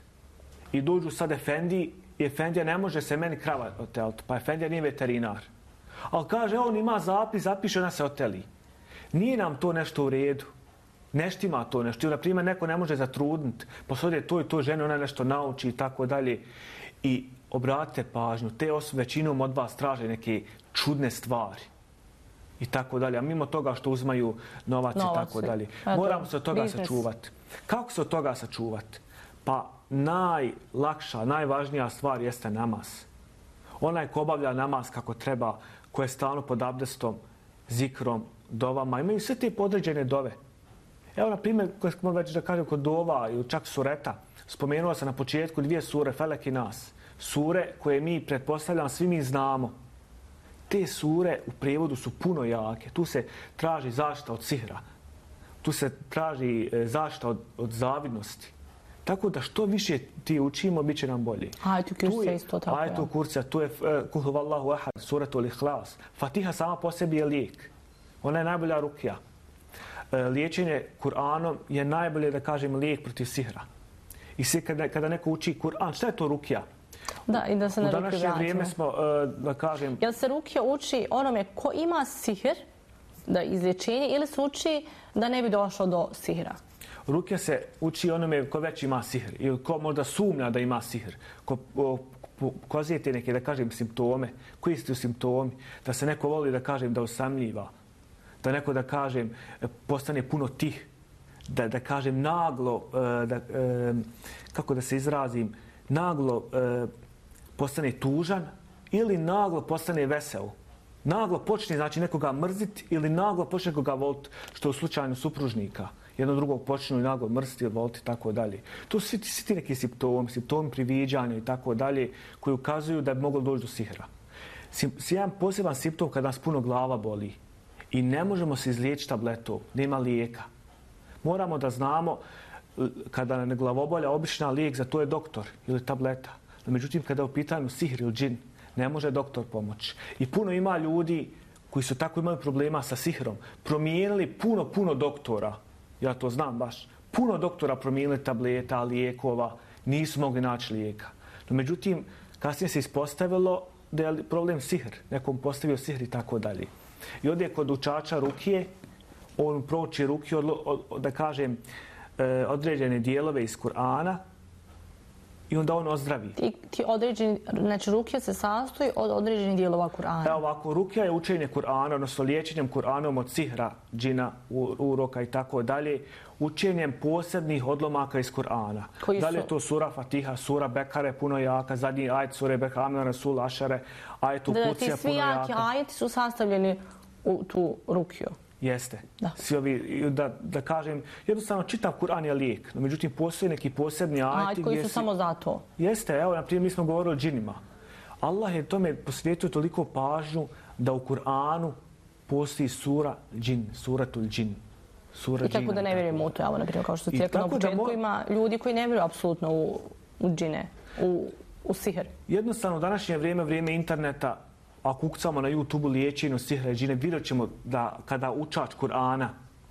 I dođu sad efendiji i efendija ne može se meni krava oteliti, pa efendija nije veterinar. Ali kaže, on ima zapis, zapiše, ona se oteli. Nije nam to nešto u redu. Nešto ima to nešto. Ili, na primjer, neko ne može zatrudniti. Posodje to i to žene, ona nešto nauči i tako dalje. I obratite pažnju, te osobe većinom od vas traže neke čudne stvari. I tako dalje. A mimo toga što uzmaju novac, novac i tako dalje. Moramo se od toga business. sačuvati. Kako se od toga sačuvati? Pa najlakša, najvažnija stvar jeste namaz. Onaj ko obavlja namaz kako treba, ko je stalno pod abdestom, zikrom, dovama, imaju sve te podređene dove. Evo, na primjer, koje smo već da kažem kod dova ili čak sureta, spomenuo sam na početku dvije sure, Felek i Nas. Sure koje mi, pretpostavljam, svi mi znamo. Te sure u prijevodu su puno jake. Tu se traži zaštita od sihra. Tu se traži zaštita od, od zavidnosti. Tako da što više ti učimo, bit će nam bolje. Ajetu kurca isto tako. Ajetu kurca, tu je Kul huvallahu ahad, suratul ihlas. Fatiha sama po sebi je lijek. Ona je najbolja rukija. Liječenje Kur'anom je najbolje, da kažem, lijek protiv sihra. I sve kada, kada neko uči Kur'an, šta je to rukija? Da, i da se na rukiju vratimo. U današnje vrijeme smo, da kažem... Jel se rukija uči onome ko ima sihr, da izlječenje, ili se uči da ne bi došlo do sihra? Rukija se uči onome ko već ima sihr ili ko možda sumnja da ima sihr. Ko pokazujete neke, da kažem, simptome. Koji su simptomi? Da se neko voli, da kažem, da usamljiva. Da neko, da kažem, postane puno tih. Da, da kažem, naglo, da, kako da se izrazim, naglo postane tužan ili naglo postane vesel. Naglo počne, znači, nekoga mrziti ili naglo počne nekoga voliti, što je u slučaju supružnika. Jedno drugog počnu i naglo mrziti ili voliti, tako dalje. To su svi, svi ti neki simptomi, simptomi priviđanja i tako dalje, koji ukazuju da bi moglo doći do sihra. Sim, jedan poseban simptom kada nas puno glava boli i ne možemo se izliječiti tabletom, nema lijeka. Moramo da znamo, kada nam glavobolja, obična lijek za to je doktor ili tableta. No, međutim, kada je u pitanju sihr ili džin, ne može doktor pomoći. I puno ima ljudi koji su tako imali problema sa sihrom, promijenili puno, puno doktora. Ja to znam baš. Puno doktora promijenili tableta, lijekova, nisu mogli naći lijeka. No, međutim, kasnije se ispostavilo da je problem sihr, nekom postavio sihr i tako dalje. I ode kod učača rukije, on prouči rukiju, od, od, da kažem, e, određene dijelove iz Kur'ana i onda on ozdravi. Ti, ti određeni, znači rukija se sastoji od određenih dijelova Kur'ana. Evo ovako, rukija je učenje Kur'ana, odnosno liječenjem Kur'anom od sihra, džina, uroka i tako dalje, učenjem posebnih odlomaka iz Kur'ana. Da li je to sura Fatiha, sura Bekare, puno jaka, zadnji ajet sure Bekame, Rasul, Ašare, ajet u Kucija, puno jaka. Ti svi jaki ajeti su sastavljeni u tu rukiju. Jeste. Da. Svi ovi, da, da kažem, jednostavno čitav Kur'an je lijek, no međutim postoje neki posebni ajeti. Ajeti koji su si... samo za to. Jeste, evo, na primjer, mi smo govorili o džinima. Allah je tome posvijetio toliko pažnju da u Kur'anu postoji sura džin, suratul džin. Sura I tako džina, da ne vjerujemo u to, evo, na primjer, kao što ti rekao na početku, mo... ima ljudi koji ne vjeruju apsolutno u, u džine, u, u sihr. Jednostavno, u današnje vrijeme, vrijeme interneta, ako ukucamo na YouTube-u liječenju sihra i džine, vidjet ćemo da kada učač Kur'ana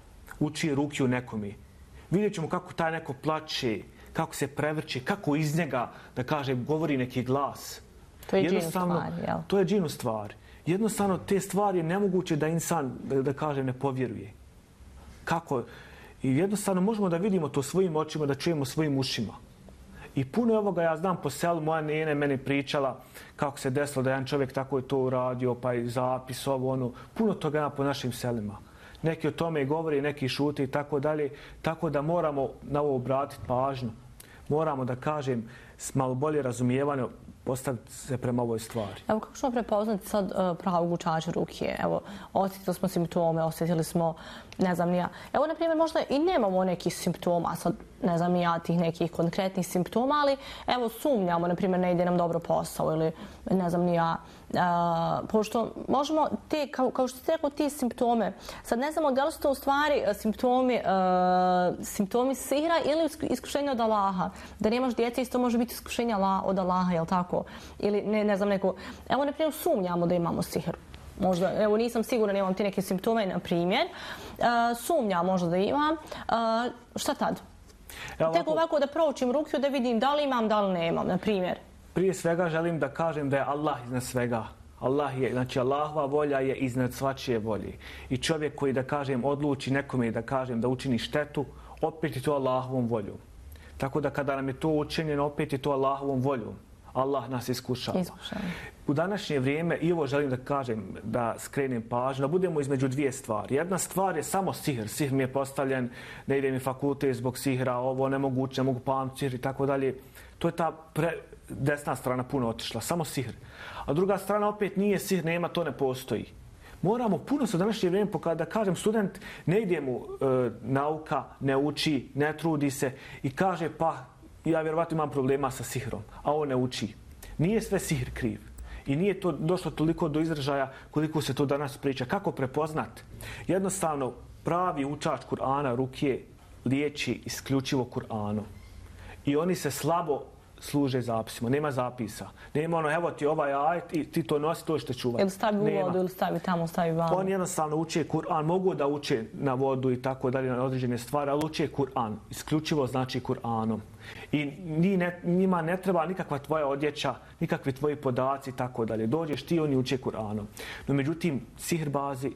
uči rukiju nekome, vidjet ćemo kako taj neko plače, kako se prevrće, kako iz njega, da kaže, govori neki glas. To je džinu stvar, jel? To je džinu stvar. Jednostavno, te stvari je nemoguće da insan, da, da kažem, ne povjeruje. Kako? I jednostavno možemo da vidimo to svojim očima, da čujemo svojim ušima. I puno ovoga ja znam po selu, moja nene meni pričala kako se desilo da jedan čovjek tako je to uradio, pa i zapis ovo, ono, puno toga ima po našim selima. Neki o tome govori, neki šute i tako dalje, tako da moramo na ovo obratiti pažnju. Moramo, da kažem, s malo bolje razumijevanje postaviti se prema ovoj stvari. Evo, kako ćemo prepoznati sad uh, pravog učača rukije? Evo, osjetili smo simptome, osjetili smo, ne znam, nija. Evo, na primjer, možda i nemamo nekih simptoma, sad, ne znam, ja tih nekih konkretnih simptoma, ali, evo, sumnjamo, na primjer, ne ide nam dobro posao ili, ne znam, nija. Uh, pošto možemo te, kao, kao što ste rekao, ti simptome, sad ne znamo da li su to u stvari simptomi, uh, simptomi sihra ili iskušenja od Allaha. Da nemaš djece, isto može biti iskušenja od Allaha, jel tako? Ili, ne, ne znam, neko... Evo, na primjer, sumnjamo da imamo sihr. Možda, evo, nisam sigurna, nemam ti neke simptome, na primjer. Uh, sumnjam možda da imam. Uh, šta tad? Ja, ovako... Tek ovako da proučim rukiju, da vidim da li imam, da li nemam, na primjer. Prije svega želim da kažem da je Allah iznad svega. Allah je, znači Allahova volja je iznad svačije volje. I čovjek koji, da kažem, odluči nekome, da kažem, da učini štetu, opet je to Allahovom voljom. Tako da kada nam je to učinjeno, opet je to Allahovom voljom. Allah nas iskušava. Iskušava. U današnje vrijeme, i ovo želim da kažem, da skrenem pažnju, da budemo između dvije stvari. Jedna stvar je samo sihr. Sihr mi je postavljen, ne ide mi fakultet zbog sihra, ovo nemoguće, ne mogu pamtiti sihr i tako dalje. To je ta pre... desna strana puno otišla, samo sihr. A druga strana opet nije sihr, nema, to ne postoji. Moramo puno se u današnje vrijeme pokazati, da kažem, student ne ide mu e, nauka, ne uči, ne trudi se i kaže pa ja vjerovatno imam problema sa sihrom, a on ne uči. Nije sve sihr kriv. I nije to došlo toliko do izražaja koliko se to danas priča. Kako prepoznat? Jednostavno, pravi učač Kur'ana rukije liječi isključivo Kur'anom. I oni se slabo služe zapisima, nema zapisa. Nema ono, evo ti ovaj ajet i ti to nosi, to što čuvati. Ili stavi u vodu, ili stavi tamo, stavi vamo. Oni jednostavno uče Kur'an, mogu da uče na vodu i tako dalje, na određene stvari, ali uče Kur'an. Isključivo znači Kur'anom. I ni ne, njima ne treba nikakva tvoja odjeća, nikakvi tvoji podaci i tako dalje. Dođeš ti, oni uče Kur'anom. No međutim, sihrbazi,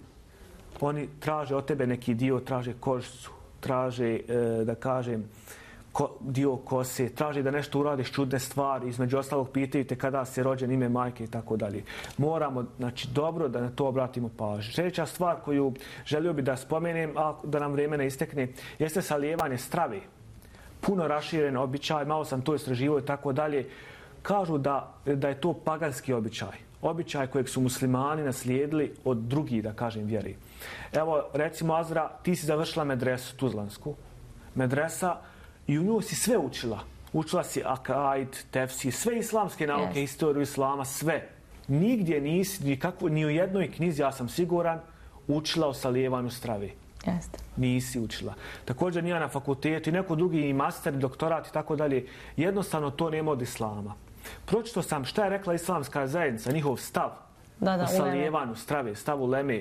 oni traže od tebe neki dio, traže kožicu, traže, e, da kažem, Ko, dio kose, traži da nešto uradiš čudne stvari, između ostalog pitaju te kada se rođen, ime majke i tako dalje. Moramo, znači, dobro da na to obratimo pažnju. Sljedeća stvar koju želio bi da spomenem, a da nam vrijeme ne istekne, jeste salijevanje strave. Puno raširen običaj, malo sam to istraživao i tako dalje. Kažu da, da je to paganski običaj. Običaj kojeg su muslimani naslijedili od drugih, da kažem, vjeri. Evo, recimo, Azra, ti si završila medresu Tuzlansku. Medresa, i u njoj si sve učila. Učila si akaid, tefsir, sve islamske nauke, yes. Istoriju islama, sve. Nigdje nisi, nikako, ni u jednoj knjizi, ja sam siguran, učila o salijevanju strave. Jeste. Nisi učila. Također nije na fakultetu i neko drugi i master, doktorat i tako dalje. Jednostavno to nema od islama. Pročito sam šta je rekla islamska zajednica, njihov stav da, da, o salijevanju strave, stav uleme.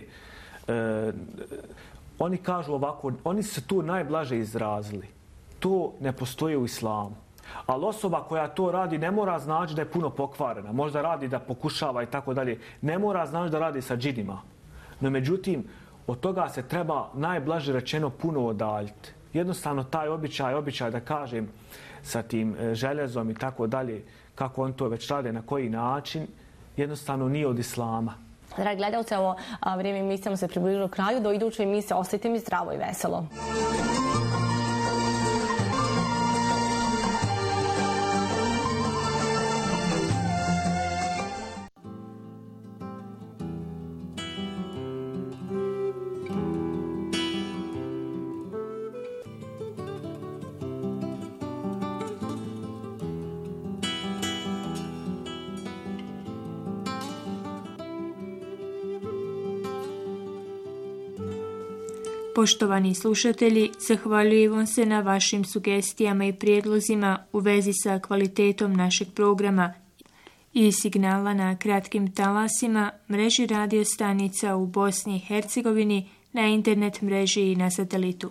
E, oni kažu ovako, oni su tu najblaže izrazili. To ne postoji u islamu. Ali osoba koja to radi ne mora znači da je puno pokvarena. Možda radi da pokušava i tako dalje. Ne mora znači da radi sa džinima. No međutim, od toga se treba najblaže rečeno puno odaljiti. Jednostavno taj običaj, običaj da kažem sa tim željezom i tako dalje, kako on to već rade, na koji način, jednostavno nije od islama. Dragi gledalci, ovo vrijeme emisijama se približilo kraju. Do iduće emisije ostajte mi zdravo i veselo. Poštovani slušatelji, zahvaljujem se na vašim sugestijama i prijedlozima u vezi sa kvalitetom našeg programa i signala na kratkim talasima, mreži radio stanica u Bosni i Hercegovini, na internet mreži i na satelitu.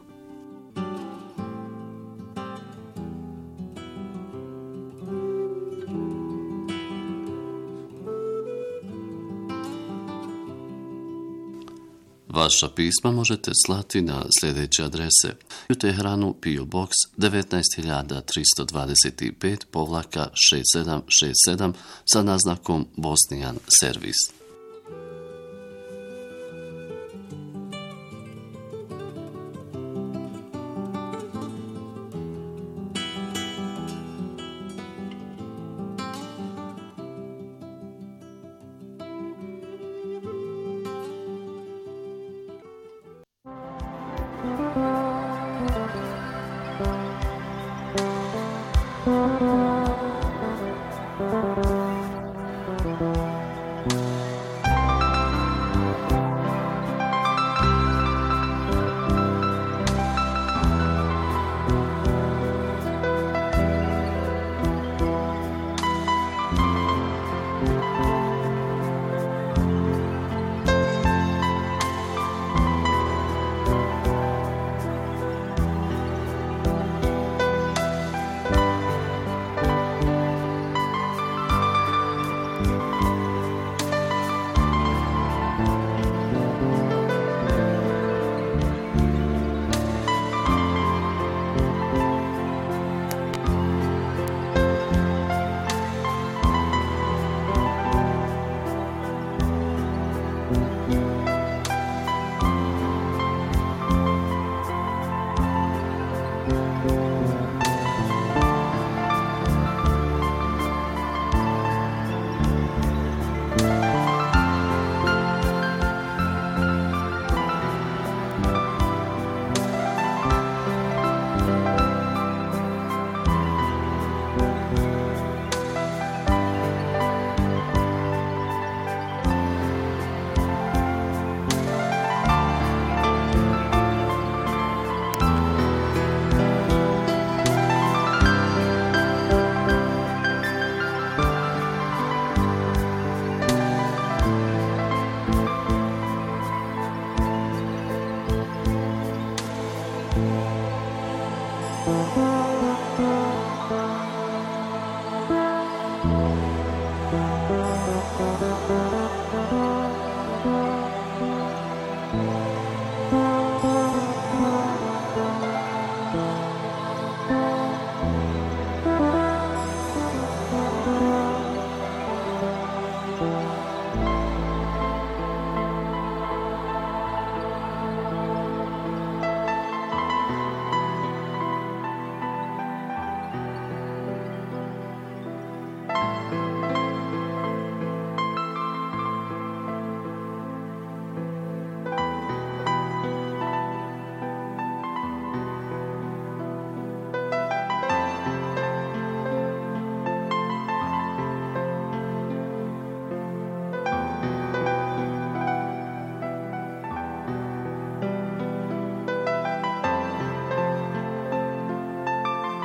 Vaša pisma možete slati na sljedeće adrese: u Teheranu P O Box devetnaest hiljada tristo dvadeset pet povlaka šest sedam šest sedam sa naznakom Bosnian Servis. Thank you.